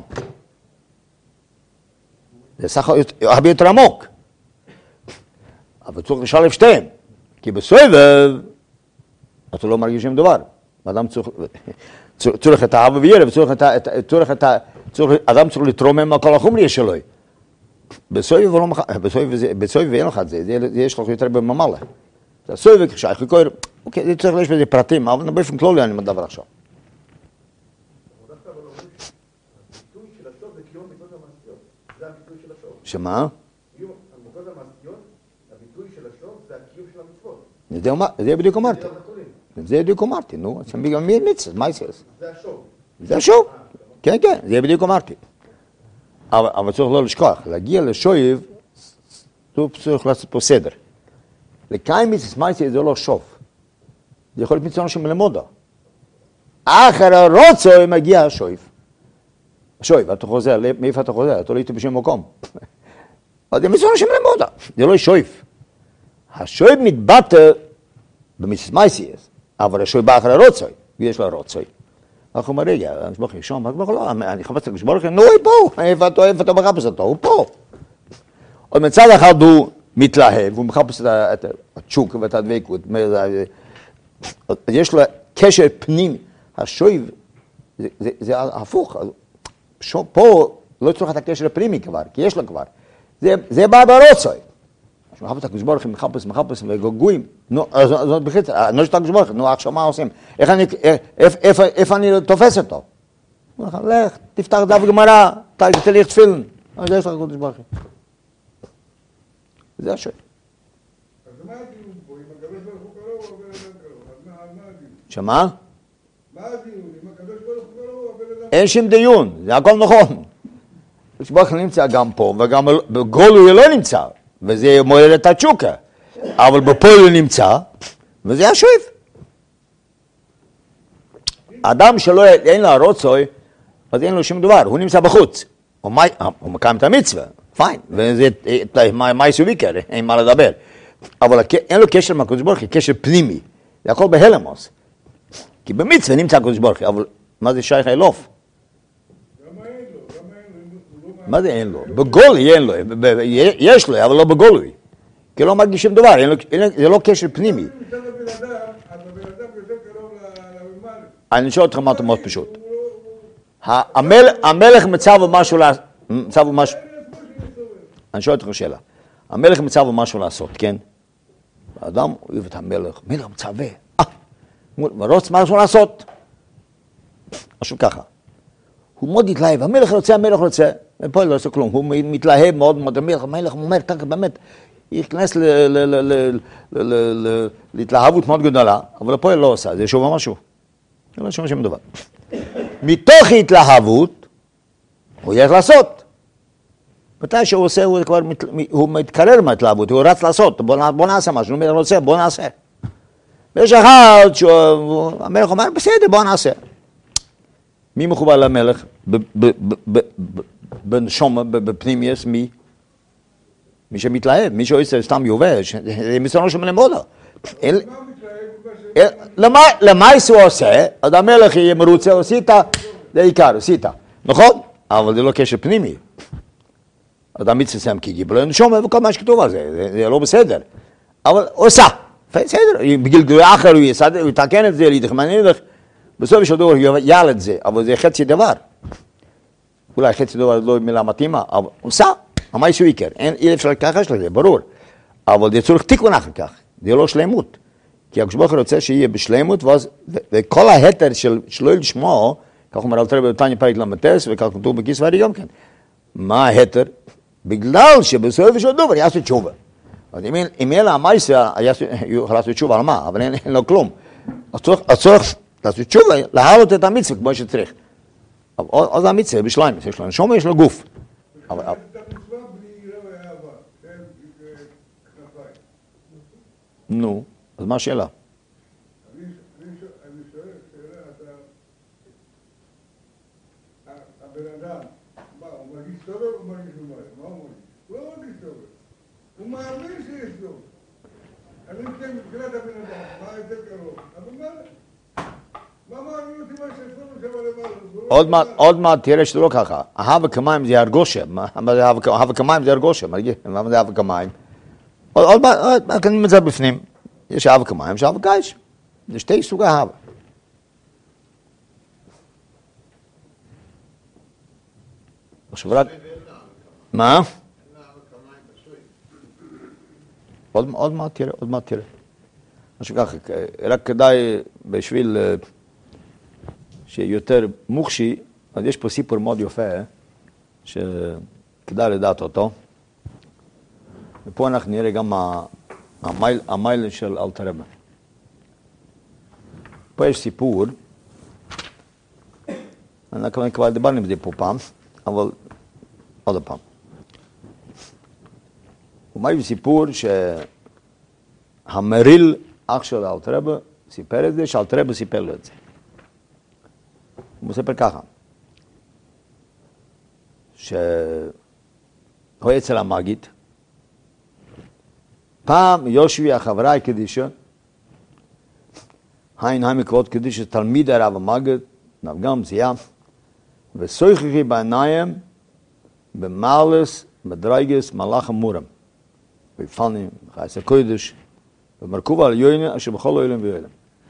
זה סך הרבה יותר עמוק. אבל צריך לשלב שתיהם. כי בסויבל אתה לא מרגיש עם דבר. אדם צריך... צריך את האהבה וירא, וצריך את ה... אדם צריך לתרומם על כל החומרי שלו. בסויב ואין לך את זה, יש לך יותר בממלא. הסויב וכשייך לקורא, אוקיי, זה צריך לשמוע איזה פרטים, אבל באופן כללי אני מדבר עכשיו. הביטוי של השוב זה קיום מצוות המעשיות, זה הביטוי של השוב. שמה? המצוות המעשיות, הביטוי של השוב זה הקיום של המצוות. זה בדיוק אמרתי. זה בדיוק אמרתי, נו, אז בגלל מי מצווה, מה יצא? זה השוב. זה השוב, כן, כן, זה בדיוק אמרתי. אבל צריך לא לשכוח, להגיע לשויב, צריך לעשות פה סדר. לקיים מצווה, מה יצא, זה לא שוב. זה יכול להיות מצווה אנשים למודה. אחר הרוצוי מגיע השויב. השויב, אתה חוזר, מאיפה אתה חוזר? אתה לא היית בשום מקום. אבל זה מצווה אנשים למודה, זה לא שויב. השויב מתבטא במצווה מייסייס, אבל השויב באחר הרוצוי, ויש לו הרוצוי. אנחנו אומרים, רגע, אני שבוח ראשון, אני חפש את הקשבורך, נו, הוא פה, איפה אתה מחפש אותו, הוא פה. עוד מצד אחד הוא מתלהב, הוא מחפש את הצ'וק ואת הדבקות, יש לו קשר פנימי, השויב, זה הפוך, פה לא צריך את הקשר הפנימי כבר, כי יש לו כבר, זה בא ברוצוי. מחפש את הקשבורך, מחפש, מחפש וגוגויים, נו, אז בחצי, לא שאתה הקשבורך, נו, עכשיו מה עושים? איפה אני תופס אותו? הוא אומר לך, לך, תפתח דף גמרא, תליך תפילין. זה יש לך קודש ברוך הוא. זה השואל. אז מה הדיון פה? אם הקדוש ברוך הוא קרוב או הבן אדם קרוב? אז מה הדיון? שמה? מה הדיון? אם הקדוש ברוך הוא קרוב או הבן אדם קרוב? אין שם דיון, זה הכל נכון. הקדוש ברוך הוא נמצא גם פה, וגם בגולוי לא נמצא, וזה מועיל את התשוקה. אבל בפועל הוא נמצא, וזה השואף. אדם שלא אין לו הרוצוי, אז אין לו שום דבר, הוא נמצא בחוץ. הוא מקיים את המצווה, פיין, וזה, מה יסו ויקר, אין מה לדבר. אבל אין לו קשר עם הקדוש ברוך הוא, קשר פנימי. זה הכל בהלמוס. כי במצווה נמצא הקדוש ברוך הוא, אבל מה זה שייך אלוף? למה אין לו? למה אין לו? מה זה אין לו? בגולי אין לו, יש לו, אבל לא בגולי. כי לא מרגיש שום דבר, זה לא קשר פנימי. מצד הבן אדם, אז הבן אדם יותר קרוב לממלא. אני שואל אותך משהו מאוד פשוט. המלך מצב משהו לעשות, מצב משהו, אני שואל אותך שאלה. המלך מצב משהו לעשות, כן? האדם אוהב את המלך, מלך מצווה, אה, מרוץ משהו לעשות. משהו ככה. הוא מאוד התלהב, המלך רוצה, המלך רוצה, ופה לא עושה כלום, הוא מתלהב מאוד מאוד, המלך, המלך אומר, באמת, יכנס להתלהבות מאוד גדולה, אבל פה לא עושה, זה שוב משהו. זה לא שום שום דבר. מתוך התלהבות, הוא ילך לעשות. מתי שהוא עושה, הוא כבר הוא מתקרר מההתלהבות, הוא רץ לעשות, בוא נעשה משהו, הוא רוצה, בוא נעשה. ויש אחד שהמלך אומר, בסדר, בוא נעשה. מי מחובר למלך? בנשום, בפנימייס, מי? מי שמתלהב, מי שעושה סתם יובש, זה מסונו של מלמודה. למה הוא עושה? אז המלך יהיה מרוצה, עשית, זה עיקר, עשית. נכון? אבל זה לא קשר פנימי. אדם מצווה סיים כי גיבל נשום, וכל מה שכתוב על זה, זה לא בסדר. אבל עושה, בסדר, בגלגול אחר הוא יסדר, הוא יתקן את זה, להתחמנן לך, בסוף של דבר הוא יעל את זה, אבל זה חצי דבר. אולי חצי דבר לא מילה מתאימה, אבל עושה, מה ישו עיקר? אי אפשר ככה של זה, ברור. אבל זה צורך תיקון אחר כך, זה לא שלמות. כי הקדוש ברוך הוא רוצה שיהיה בשלמות, וכל ההתר שלא לשמוע, כך אומר אל תראה בתניא פרק למטס, וכך כתוב בכיס וארי גם כן. מה ההתר? בגלל שבסוף של דבר יעשו תשובה. אז אם אין לה המייסה, יוכל לעשות תשובה על מה, אבל אין לו כלום. אז צריך לעשות תשובה, להעלות את המצווה כמו שצריך. אז המצווה בשליים, יש לו נשום ויש לו גוף. אבל... את המצווה בלי רב האהבה, כן, כנפיים. נו, אז מה השאלה? אני שואל, שאלה, אתה... הבן אדם, מה, הוא מרגיש טוב או הוא מרגיש ממש? מה הוא מרגיש? הוא לא מרגיש טוב. הוא מאמין שיש טוב. אני חושב מבחינת הבן אדם, מה יותר קרוב? אבל מה? מה מאמין אותי מה שעשו שם למעלה? עוד מעט תראה שזה לא ככה. אהבה כמים זה הרגושה. מה זה אהבה כמים זה הרגושה? מה זה אהבה כמים? עוד מעט, אני מצא בפנים. יש אהבה כמים, יש אהבה קיץ. זה שתי סוגי אהבה. עכשיו רק... מה? עוד מעט תראה, עוד מעט תראה. משהו ככה, רק כדאי בשביל שיותר מוחשי, אז יש פה סיפור מאוד יפה, שכדאי לדעת אותו. ופה אנחנו נראה גם המייל של אלתר רבי. פה יש סיפור, אנחנו כבר דיברנו על זה פה פעם, אבל עוד פעם. הוא אומר סיפור שהמריל, אח של אלתר רבי, סיפר את זה, שאלתר רבי סיפר לו את זה. הוא מספר ככה, שהוא אצל המגיד, פעם יושבי החברה קדישה, היין היין מקוות קדישה, תלמיד הרב המגיד, נפגם זייה, וסויכי בעיניים, במעלס, מדרגס, מלאך המורם, בפנים, חייס הקודש, ומרכוב על יוינה, אשר בכל אוהלם ואוהלם.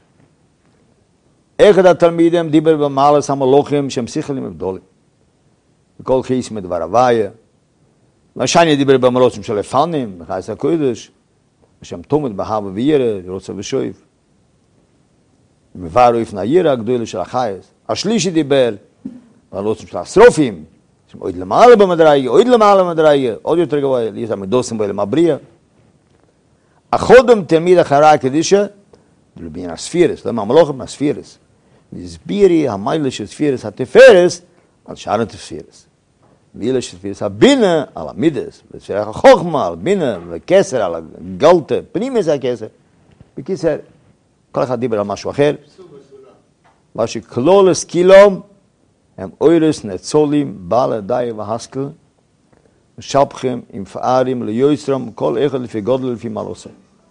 אחד התלמידים דיבר במעלס המלוכים, שהם שיכלים ובדולים. וכל חייס מדבר הוויה. והשני דיבר במעלסים של לפנים, בחייס הקודש, שהם תומד בהווה וירא, רוצה ושויב. מבארו יפנה ירא הגדולה של החייס. השלישי דיבר במעלסים של השרופים, שהם עוד למעלה במדרגה, עוד למעלה במדרגה, עוד יותר גבוה, יש המדוסים באלה מבריא. החודם תלמיד אחרי הקדישה, לבין הספירס, למה המלוכים הספירס. הסבירי המיילה של ספירס התפרס על שאר התפרס. ואילה של ספירס הבינה על המידס, וספירס החוכמה על בינה, וכסר על הגלטה, פנימי זה הכסר. בקיצר, כל אחד דיבר על משהו אחר. was שכלולס קילום, הם אוירס נצולים, בעל די והסקל, משפחים עם פערים ליועצרם, כל אחד לפי גודל לפי מעלוסו.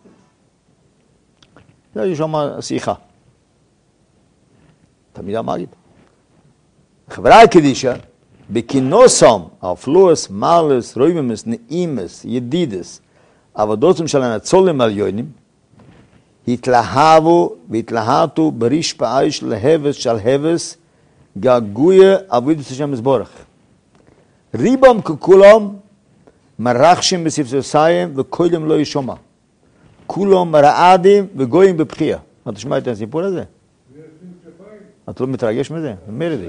זה יש שם שיחה. תמיד המגיד. חברי קדישה, בכינוסם, הפלוס, מעלס, רויממס, נעימס, ידידס, עבודותם של הנצולים עליונים, התלהבו והתלהטו בריש פעיש להבס של הבס, געגויה עבודת השם מזבורך. ריבם ככולם מרחשים בספסוסיים וכולם לא ישומע. כולם מרעדים וגויים בבחייה. אתה שמע את הסיפור הזה? אתה לא מתרגש מזה? מרדיק.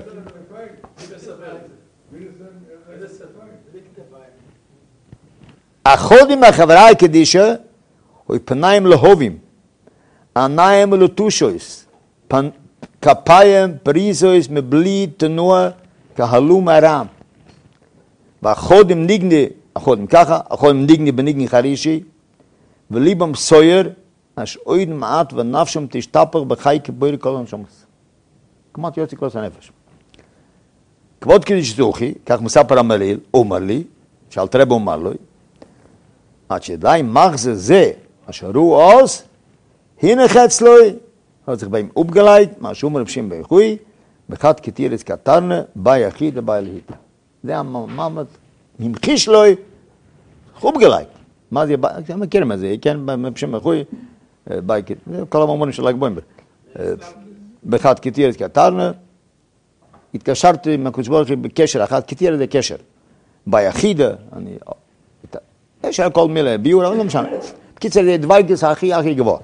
החודים מהחברה הקדישה, הוא פניים להובים, עיניים לטושויס, כפיים פריזויס מבלי תנוע כהלום הרם. והחודים ניגני, החודים ככה, החודים ניגני בניגני חרישי, וליבם סויר, אש אויד מעט ונפשם תשתפר בחי כבויר כל הנשמוס. כמעט יוצא כל הנפש. כבוד קדיש זוכי, כך מספר המליל, אומר לי, שאלת רב אומר לו, עד שדי מחזה זה, אשר הוא עוז, הנה חץ לוי, הוא צריך באים אופגלייט, מה שאומר רבשים באיחוי, בחד כתירס קטרנה, בא יחיד ובא אלהית. זה המאמד, המחיש לוי, אופגלייט. מה זה, אתם מכירים את זה, כן, רבשים באיחוי, בא יחיד, זה כל המאמרים של ל"ג בעומר. בחד כתירס קטרנה, התקשרתי עם הקדוש ברוך הוא בקשר אחד, כתירס זה קשר. בא יחיד, אני... יש על כל מילה, ביור, אבל לא משנה. בקיצר, זה דווייקס הכי הכי גבוה.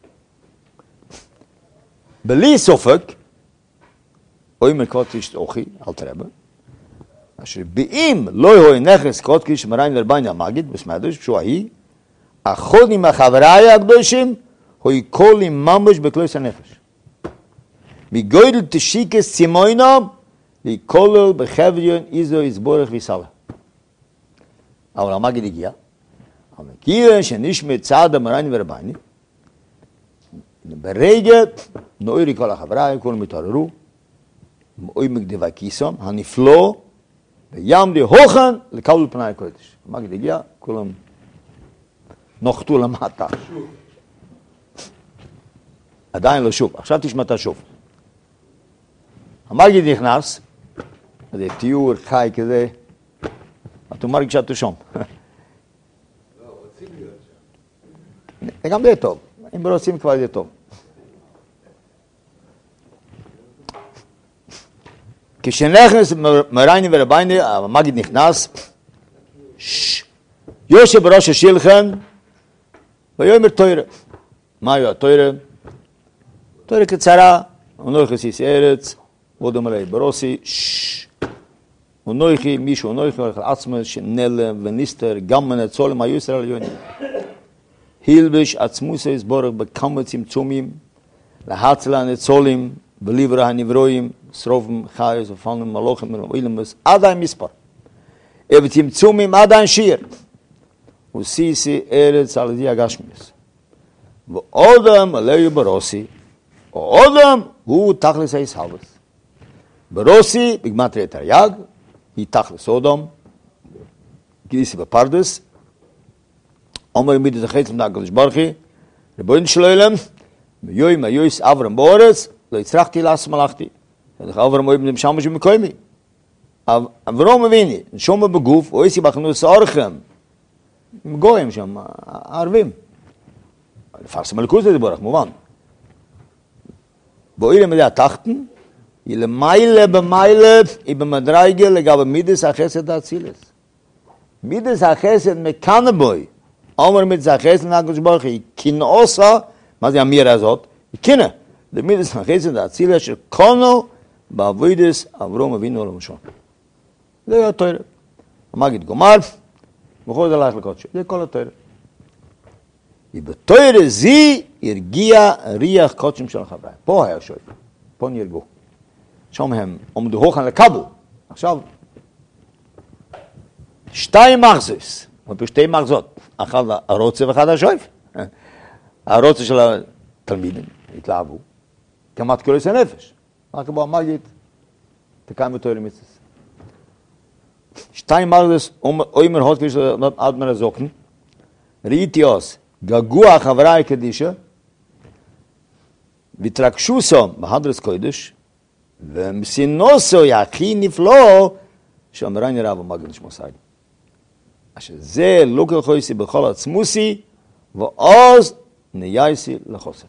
בלי סופק, אוי מקוות איש אוכי, אל תרבה, אשר באם לא יהוי נכס קוד כביש מריין לרבניה מגיד, בסמדש, פשועה היא, החולים החבראי הקדושים, הוי קולים ממש בכלוס הנפש. מגוידל תשיקס צימוינם, להיכולל בחבריון איזו יסבורך ויסלה. אבל המגיד הגיע, המגיע שנשמע צעד המריין ורבני, ברגע נאורי כל החברה, כולם התעוררו, מאוי מקדיבה כיסם, הנפלא, ויעמדי הוכן לקבל פני הקודש. המגיד הגיע, כולם נחתו למטה. עדיין לא שוב, עכשיו תשמע את השוב. המגיד נכנס, זה תיאור חי כזה, אתה מרגיש שאתה שם. לא, רוצים להיות שם. זה גם די טוב. אם רוצים כבר זה טוב. כשנכנס מרייני ורבייני, המגיד נכנס, יושב בראש השילחן, ויאמר תוירה. מה היה תוירה? תוירה קצרה, ונויכסיס ארץ, ודום עלי ברוסי, ונויכי, מישהו נויכי, ונויכי עצמא, שנלם וניסטר, גם מנצולם, היו ישראל יונים. הילבש עצמוסו יסבורך בכמה צמצומים, להצלה נצולים, בליברה הנברואים, שרופם חייס ופנים מלוכים ואילמוס, עדיין מספר. ובצמצומים עדיין שיר. וסיסי ארץ על ידי הגשמיס. ואודם עליו ברוסי, ואודם הוא תכלס הישהלס. ברוסי, בגמטרי תרי"ג, היא תכלס אודם, גיליסי בפרדס, אומר מידת החץ מן הקדוש ברוך הוא, ריבונו של עולם, ביום היוס אברהם באורץ, לא הצלחתי לעשות מלאכתי. אברהם אוהב נמשם שמקוימי. אברהם מביני, נשום בגוף, או איסי בכנוס אורחם, גויים שם, ערבים. לפרס מלכות זה בורך, מובן. בואי למדי התחתן, היא למיילה במיילה, היא במדרגה לגבי מידס החסד האצילס. מידס החסד מקנבוי, אומר מידס החסד מהקדוש ברוך הוא, היא קינאוסה, מה זה המירה הזאת? היא קינה. זה מידס החסד האצילס שקונו בעבודס אברהם אבינו למשון. זה היה תורה. המגיד גומר, בכל זאת הלך לקודש. זה כל התורה. ובתורה זי הרגיע ריח קודשים של החברה. פה היה שואל. פה נרגעו. שם הם עומדו הוכן לקבל. עכשיו, שתי מחזוס. או שתי מחזות. אחד הרוצה ואחד השואף. הרוצה של התלמידים התלהבו. כמעט כולס הנפש. רק בו המגיד, תקיים אותו למצווה. שתיים מרדס, אוימר הות כביש עד מרזוקן, ראיתי אוס, גגוע חברי קדישה, והתרגשו סום בהדרס קודש, ומסינוסו הכי נפלא, שאמרי נראה במגן שמוסי. אשר זה לא כלכויסי בכל עצמוסי, ואז נייסי לחוסת.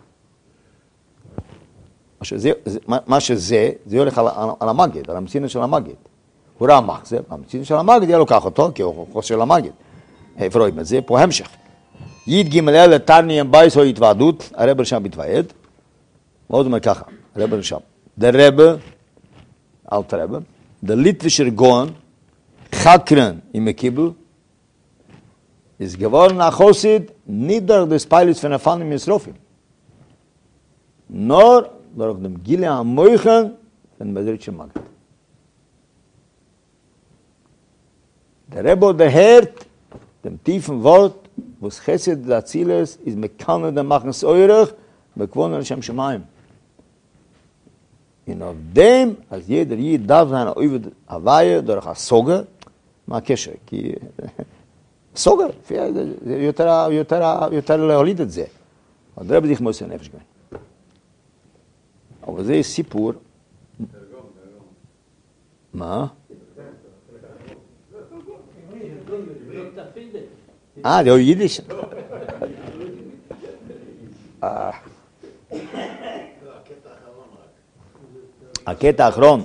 מה שזה, זה הולך על המגד, על המצינות של המגד. הוא ראה מחזר, המצינות של המגד, יהיה לוקח אותו, כי הוא חוס של המגד. איפה רואים את זה? פה המשך. יד ג' אלה תרני הם בייס או התוועדות, הרב רשם בתוועד, ועוד אומר ככה, הרב רשם. Der Rebbe, alter Rebbe, der Litwischer Goen, Chakren im Mekibbel, ist geworden nach Chosid, nicht durch des Peilis von Erfahrung im Yisrofim, nur durch dem Gile am Moichen von Medritschen Magd. Der Rebbe, der Herd, dem tiefen Wort, wo es Chesed der Ziel ist, ist mekane der Machens Eurech, bequonen Hashem Shemaim. Und auf dem, als jeder Jid darf sein, über die Hawaii, durch eine Soge, מה הקשר? כי סוגר, יותר, יותר, יותר להוליד את זה. אבל דרב דיך מוסר נפש גם. אבל זה סיפור. מה? אה, זה יידיש. הקטע האחרון.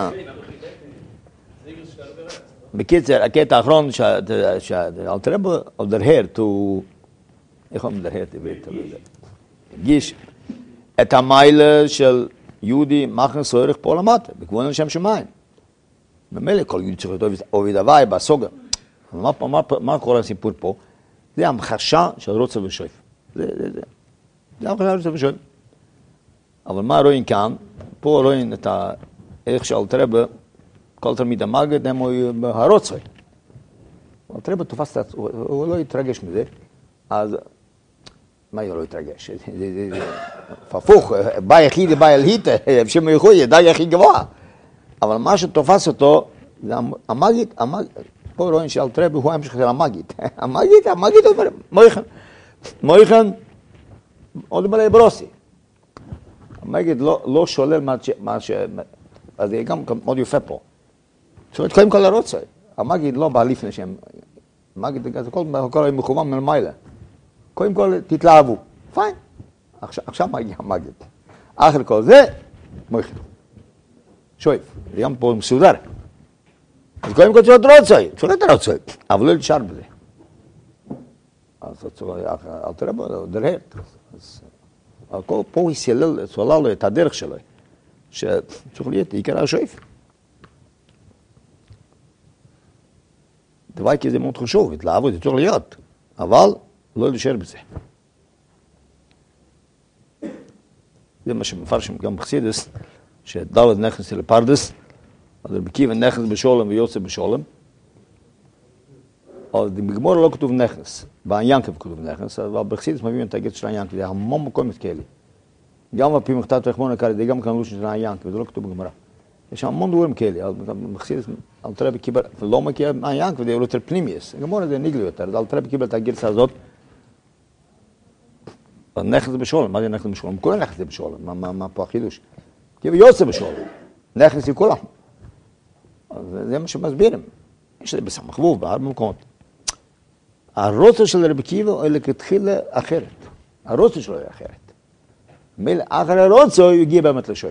בקיצר, הקטע האחרון שאלתר רבי על דרהרט הוא, איך אומרים דרהרט עברית? הגיש את המיילה של יהודי מחנס ערך פה למטה, בכבוד השם שמיים. במילא כל יהודי צריך להיות עובד הוואי בסוגר. מה קורה הסיפור פה? זה המחשה של רוצה ושויף. זה המחשה של רוצה ושויף. אבל מה רואים כאן? פה רואים את איך שאלתר רבי כל תלמיד המגד הם הרוצוי. אלתר רבי תופס, הוא לא יתרגש מזה, אז מה הוא לא יתרגש? הפוך, בא יחיד, בא אלהית, שם יחוי, ידע יחיד גבוה. אבל מה שתופס אותו, זה המגד, פה רואים שאלתר רבי הוא המשך של המגד. המגד, המגד אומר, מויכן. מויכן, עוד מלא ברוסי. המגד לא שולל מה ש... אז זה גם מאוד יפה פה. זאת אומרת, קודם כל הרוצה. המגיד לא בא לפני שהם... המגיד, זה הכל מכוון מלמעלה. קודם כל, תתלהבו. פיין. עכשיו מגיע המגיד. אחר כל זה, מויכן. שואף. זה גם פה מסודר. אז קודם כל צריך להיות רוצה. צריך להיות רוצה. אבל לא נשאר בזה. אז אלתר רבי, דרהרט. פה הוא סולל לו את הדרך שלו. שצריך להיות עיקר השואף. דבר כי זה מאוד חשוב, התלהבות, זה צריך להיות, אבל לא להישאר בזה. זה מה שמפרשים גם בחסידס, שדלת נכנס לפרדס, אז רבי עקיבא נכנס בשולם ויוצא בשולם, אבל בגמור לא כתוב נכנס, בעיינקב כתוב נכנס, אבל בחסידס מביאים את הגיט של העיינקב, זה המון מקום כאלה. גם על פי מכתב רחמון הקרא, זה גם כאן לושן של העיינקב, זה לא כתוב בגמרא. יש המון דברים כאלה, בחסידס, אלתר רבי קיבל, לא מכיר העיינקב, זה יותר פנימייס. גמור זה ניגלי יותר, אלתר רבי קיבל את הגרסה הזאת, נכנס בשולם, מה זה נכנס בשולם? כל נכנס זה בשולם, מה פה החידוש? כי יוצא בשולם, נכנס לכולם. זה מה שמסבירים. יש זה בסמך ווב, בהרבה מקומות. הרוצה של רבי עקיבא הוא לכתחילה אחרת. הרוצה שלו היא אחרת. מילא אחר הרוצה הוא הגיע באמת לשואף.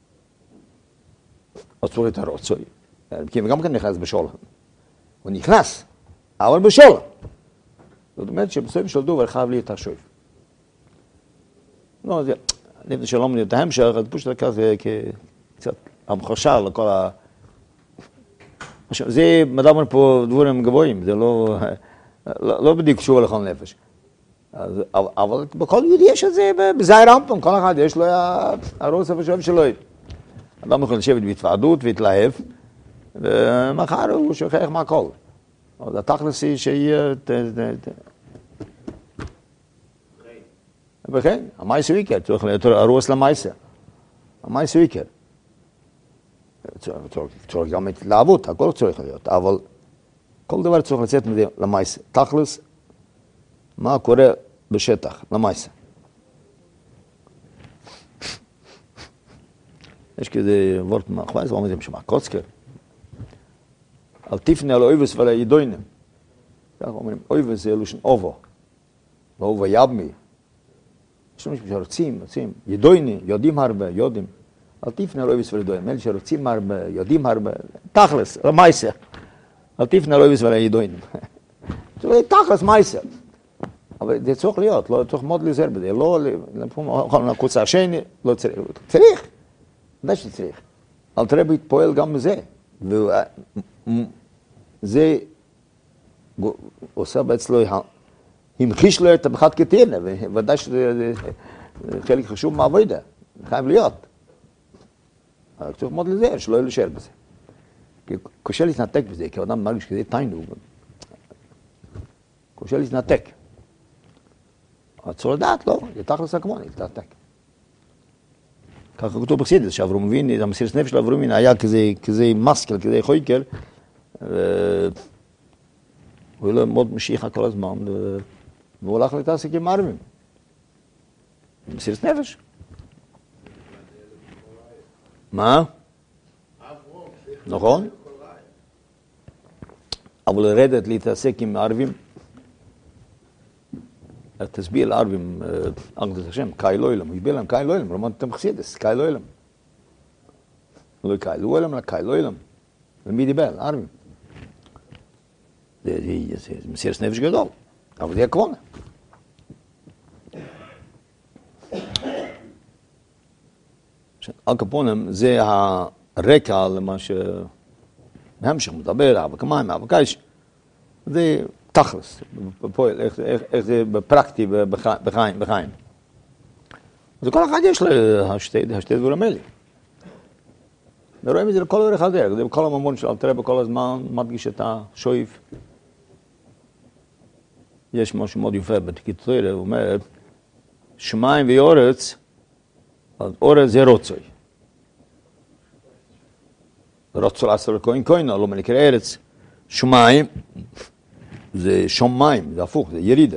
אז צריך את הרוצה. רבי עקיבא גם כן נכנס בשולם. הוא נכנס, אבל בשולם. זאת אומרת שבסוף של דובר חייב לי את השואף. לא, זה, לפני שלא מבין את ההמשך, אז פשוט כזה קצת המחושה לכל ה... זה מדבר פה דברים גבוהים, זה לא, לא, לא בדיוק קשור לכל נפש. אז, אבל בכל יהודי יש את זה בזעיר רמפון, כל אחד יש לו הרוץ הפשוב שלו. אדם יכול לשבת בהתוועדות והתלהב, ומחר הוא שוכח מהכל. אז התכלס היא שיהיה... וכן, המייסה ויקר, צריך להיות הרוס למייסה. המייס הוא עיקר. צריך גם התלהבות, הכל צריך להיות, אבל כל דבר צריך לצאת מזה למייס. תכלס, מה קורה בשטח, למייס. יש כזה וורט מאחווייס, ואומרים זה משמע קוצקר. אל תפנה על אויבס ועל הידוינים. כך אומרים, אויבס זה לושן אובו. ואובו יבמי. יש לנו שרוצים, רוצים. ידויני, יודעים הרבה, יודעים. אל תפנה על אויבס ועל הידוינים. אלה שרוצים הרבה, יודעים הרבה. תכלס, למייסה. אל תפנה על אויבס ועל הידוינים. תכלס, מייסה. אבל זה צריך להיות, לא צריך מאוד להיזהר בזה. לא, לקבוצה השני, לא צריך. צריך. ודאי שצריך. אל תראה פועל גם בזה. וזה עושה אצלו, המחיש לו את המחת כתירנה, וודאי שזה חלק חשוב מהעבודה. חייב להיות. אבל צריך מאוד לזה, שלא יהיה להישאר בזה. כי קשה להתנתק בזה, כי האדם מרגיש כזה תיינוג. קשה להתנתק. אבל צריך לדעת, לא, זה תכלס כמוני, להתנתק. ככה כתוב בחסידות, שאברהם אבינו, המסירות נפש של אברהם אבינו היה כזה, כזה מסקל, כזה חויקר, והוא לא מאוד משיחה כל הזמן, והוא הולך להתעסק עם ערבים. מסירות נפש. מה? נכון? אבל לרדת להתעסק עם ערבים, תסביר לערבים, אקדוש השם, קאי לא אילם, הוא יסביר להם קאי לא אילם, למדתם חסידות, קאי לא אילם. לא קאי לא אילם, אלא קאי לא אילם. ומי דיבר? ערבים. זה מסירות נפש גדול, אבל זה הכוונה. הקפונים זה הרקע למה שהמשך מדבר, אבא כמיים, אבא קיש. זה תכלס, בפועל, איך, איך, איך זה בפרקטי, בחיים, בחיים. אז כל אחד יש לו השתי, השתי דברים האלה. ורואים את זה לכל אורך הדרך, זה בכל הממון של אלתר רבי כל הזמן מדגיש את השויף. יש משהו מאוד יפה בתקציר, הוא אומר, שמיים ואורץ, אורץ זה רוצוי. רוצו לעשר כהן כהן, לא מנקר ארץ. שמיים, זה שומיים, זה הפוך, זה ירידה.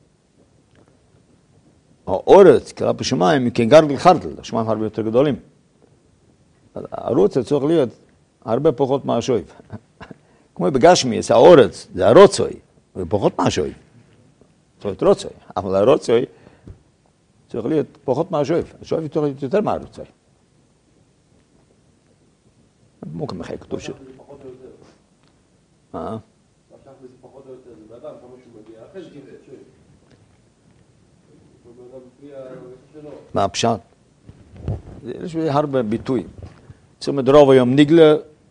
האורץ, קרא פה שמיים, כגרגל חרדל, השמיים הרבה יותר גדולים. הרוצה צריך להיות הרבה פחות מהשויב. כמו בגשמי, זה האורץ, זה הרוצוי, ופחות מהשויב. צריך להיות רוצוי, אבל הרוצוי צריך להיות פחות מהשויב. השויב צריך להיות יותר מהרוצוי. כמו כמחי כתוב ש... מה? עכשיו זה פחות או יותר, זה באדם, כמה שהוא מגיע, אחרי זה תמצא שואל. הוא באדם בלי שלו. מה הפשט? יש הרבה ביטויים. זאת אומרת, רוב היום נגלה,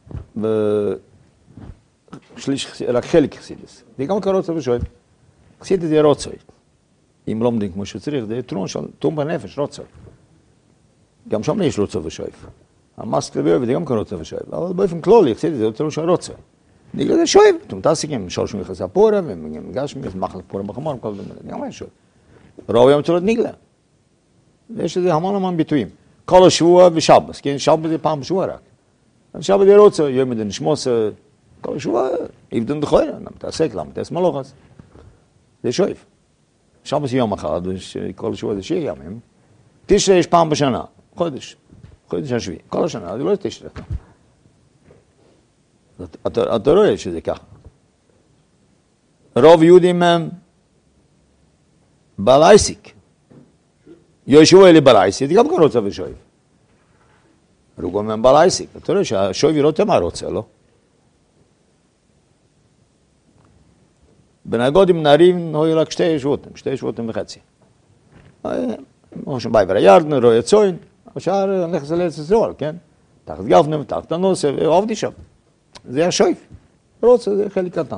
ושליש, רק חלק חסידס. זה גם כרוצה ושואל. חסידס זה רוצוי. אם לומדים כמו שצריך, זה טרון של תום בנפש, רוצוי. גם שם יש רוצה ושואל. המסקל ואוהב, זה גם כרוצה ושואל. אבל באופן כללי, חסידס זה יותר של רוצוי. נגלה זה שואב, אתם מתעסקים, שורשים יחסי הפורה, ומגשמים, מחל פורה בחמור, כל דבר, גם יש שואב. רוב היום צורת נגלה. יש לזה המון המון ביטויים. כל השבוע ושבס, כן? שבס זה פעם בשבוע רק. שבס זה רוצה, יום מדין שמוס, כל השבוע, יבדון דחויר, מתעסק לה, מתעסק מלוחס. זה שואב. שבס יום אחד, כל השבוע זה שיר ימים. תשרה יש פעם בשנה, חודש, חודש השביעי, כל השנה, זה לא תשרה. אתה, אתה רואה שזה ככה. רוב יהודים הם בעל עסק. יהושע אלה בעל עסק, זה גם כן רוצה ושואב. רובם הם בעל עסק. אתה רואה שהשואב יראה מה רוצה, לא? בנגודים נערים היו רק שתי שבועות, שתי שבועות וחצי. כמו שבאי וריארדן, רואה צוין, השאר נכנס לארץ ישראל, כן? תחת גפנם, תחת הנושא, ועובדי שם. זה השויף. רוצה, זה חלק קטן.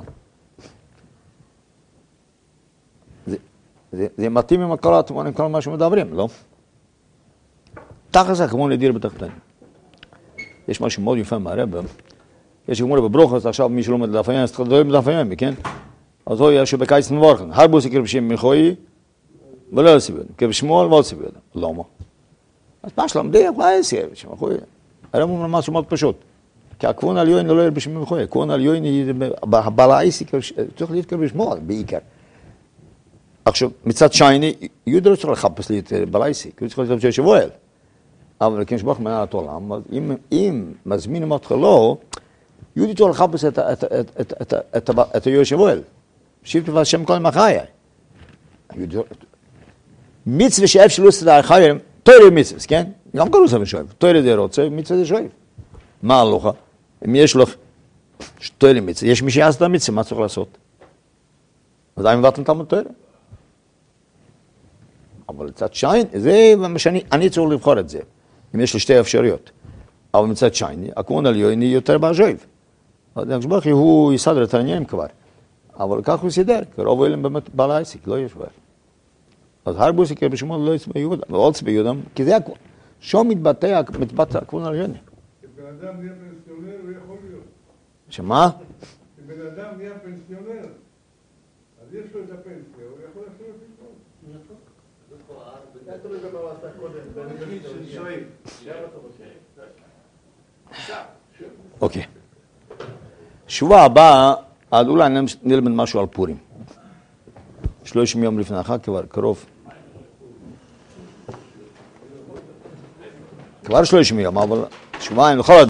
זה, זה, זה מתאים עם כל התמונים, כל מה שמדברים, לא? תחת זה כמו לדיר בתחתנים. יש משהו מאוד יפה מהרבא. יש גמורה בברוכס, עכשיו מי שלומד לדף הימי, אז צריך לדבר בדף הימי, כן? אז הוא יש בקיץ נבורכן. הרבוס יקר בשם מיכוי, ולא לסיביון. כבשמואל ועוד סיביון. למה? אז מה שלום די, מה יעשה? הרב אומר משהו מאוד פשוט. כי הכוון על יוין לא יהיה בשביל מחויה. הכוון על יוין היא בלעיסי, צריך להתקרב לשמוע בעיקר. עכשיו, מצד שייני, יהודה לא צריך לחפש לי את בלעיסי, כי הוא צריך להיות שבועל. אבל כמש ברוך מנהלת עולם, אם מזמינים אותך לא, יהודי צריך לחפש את היושר שבועל. שיבטו והשם כל מחיה. מצווה שאף שלו סדר חיים, תוירה מצווה, כן? גם כל זה משואב. תוירה זה רוצה, מצווה זה שואב. מה הלוכה? אם יש לך תוירה מצווה, יש מי שיעשה את המצווה, מה צריך לעשות? עדיין מבטלים תלמוד תוירה. אבל מצד שיין, זה מה שאני צריך לבחור את זה. אם יש לי שתי אפשריות. אבל מצד שייני, הכוון על יוין היא יותר בעז'ויב. הקדוש הוא יסדר את העניינים כבר. אבל כך הוא סידר, כי רוב אלה באמת בעל העסק, לא יש בעיה. אז הרבה סיכר בשמות לא יצא ביהודה, ועוד צבי יהודה, כי זה הכוון. שום מתבטא, מתבטא הכוון על יוין. כשבן אדם נהיה פנסיונר, הוא יכול להיות. שמה? כשבן אדם נהיה פנסיונר, אז יש לו את הפנסיה, הוא יכול לעשות את זה. זה תלוי במה הוא עשה קודם. אוקיי. שבוע הבא, עד אולי נלמד משהו על פורים. שלושים יום לפני החג כבר קרוב. כבר שלושים יום, אבל שבועיים לכל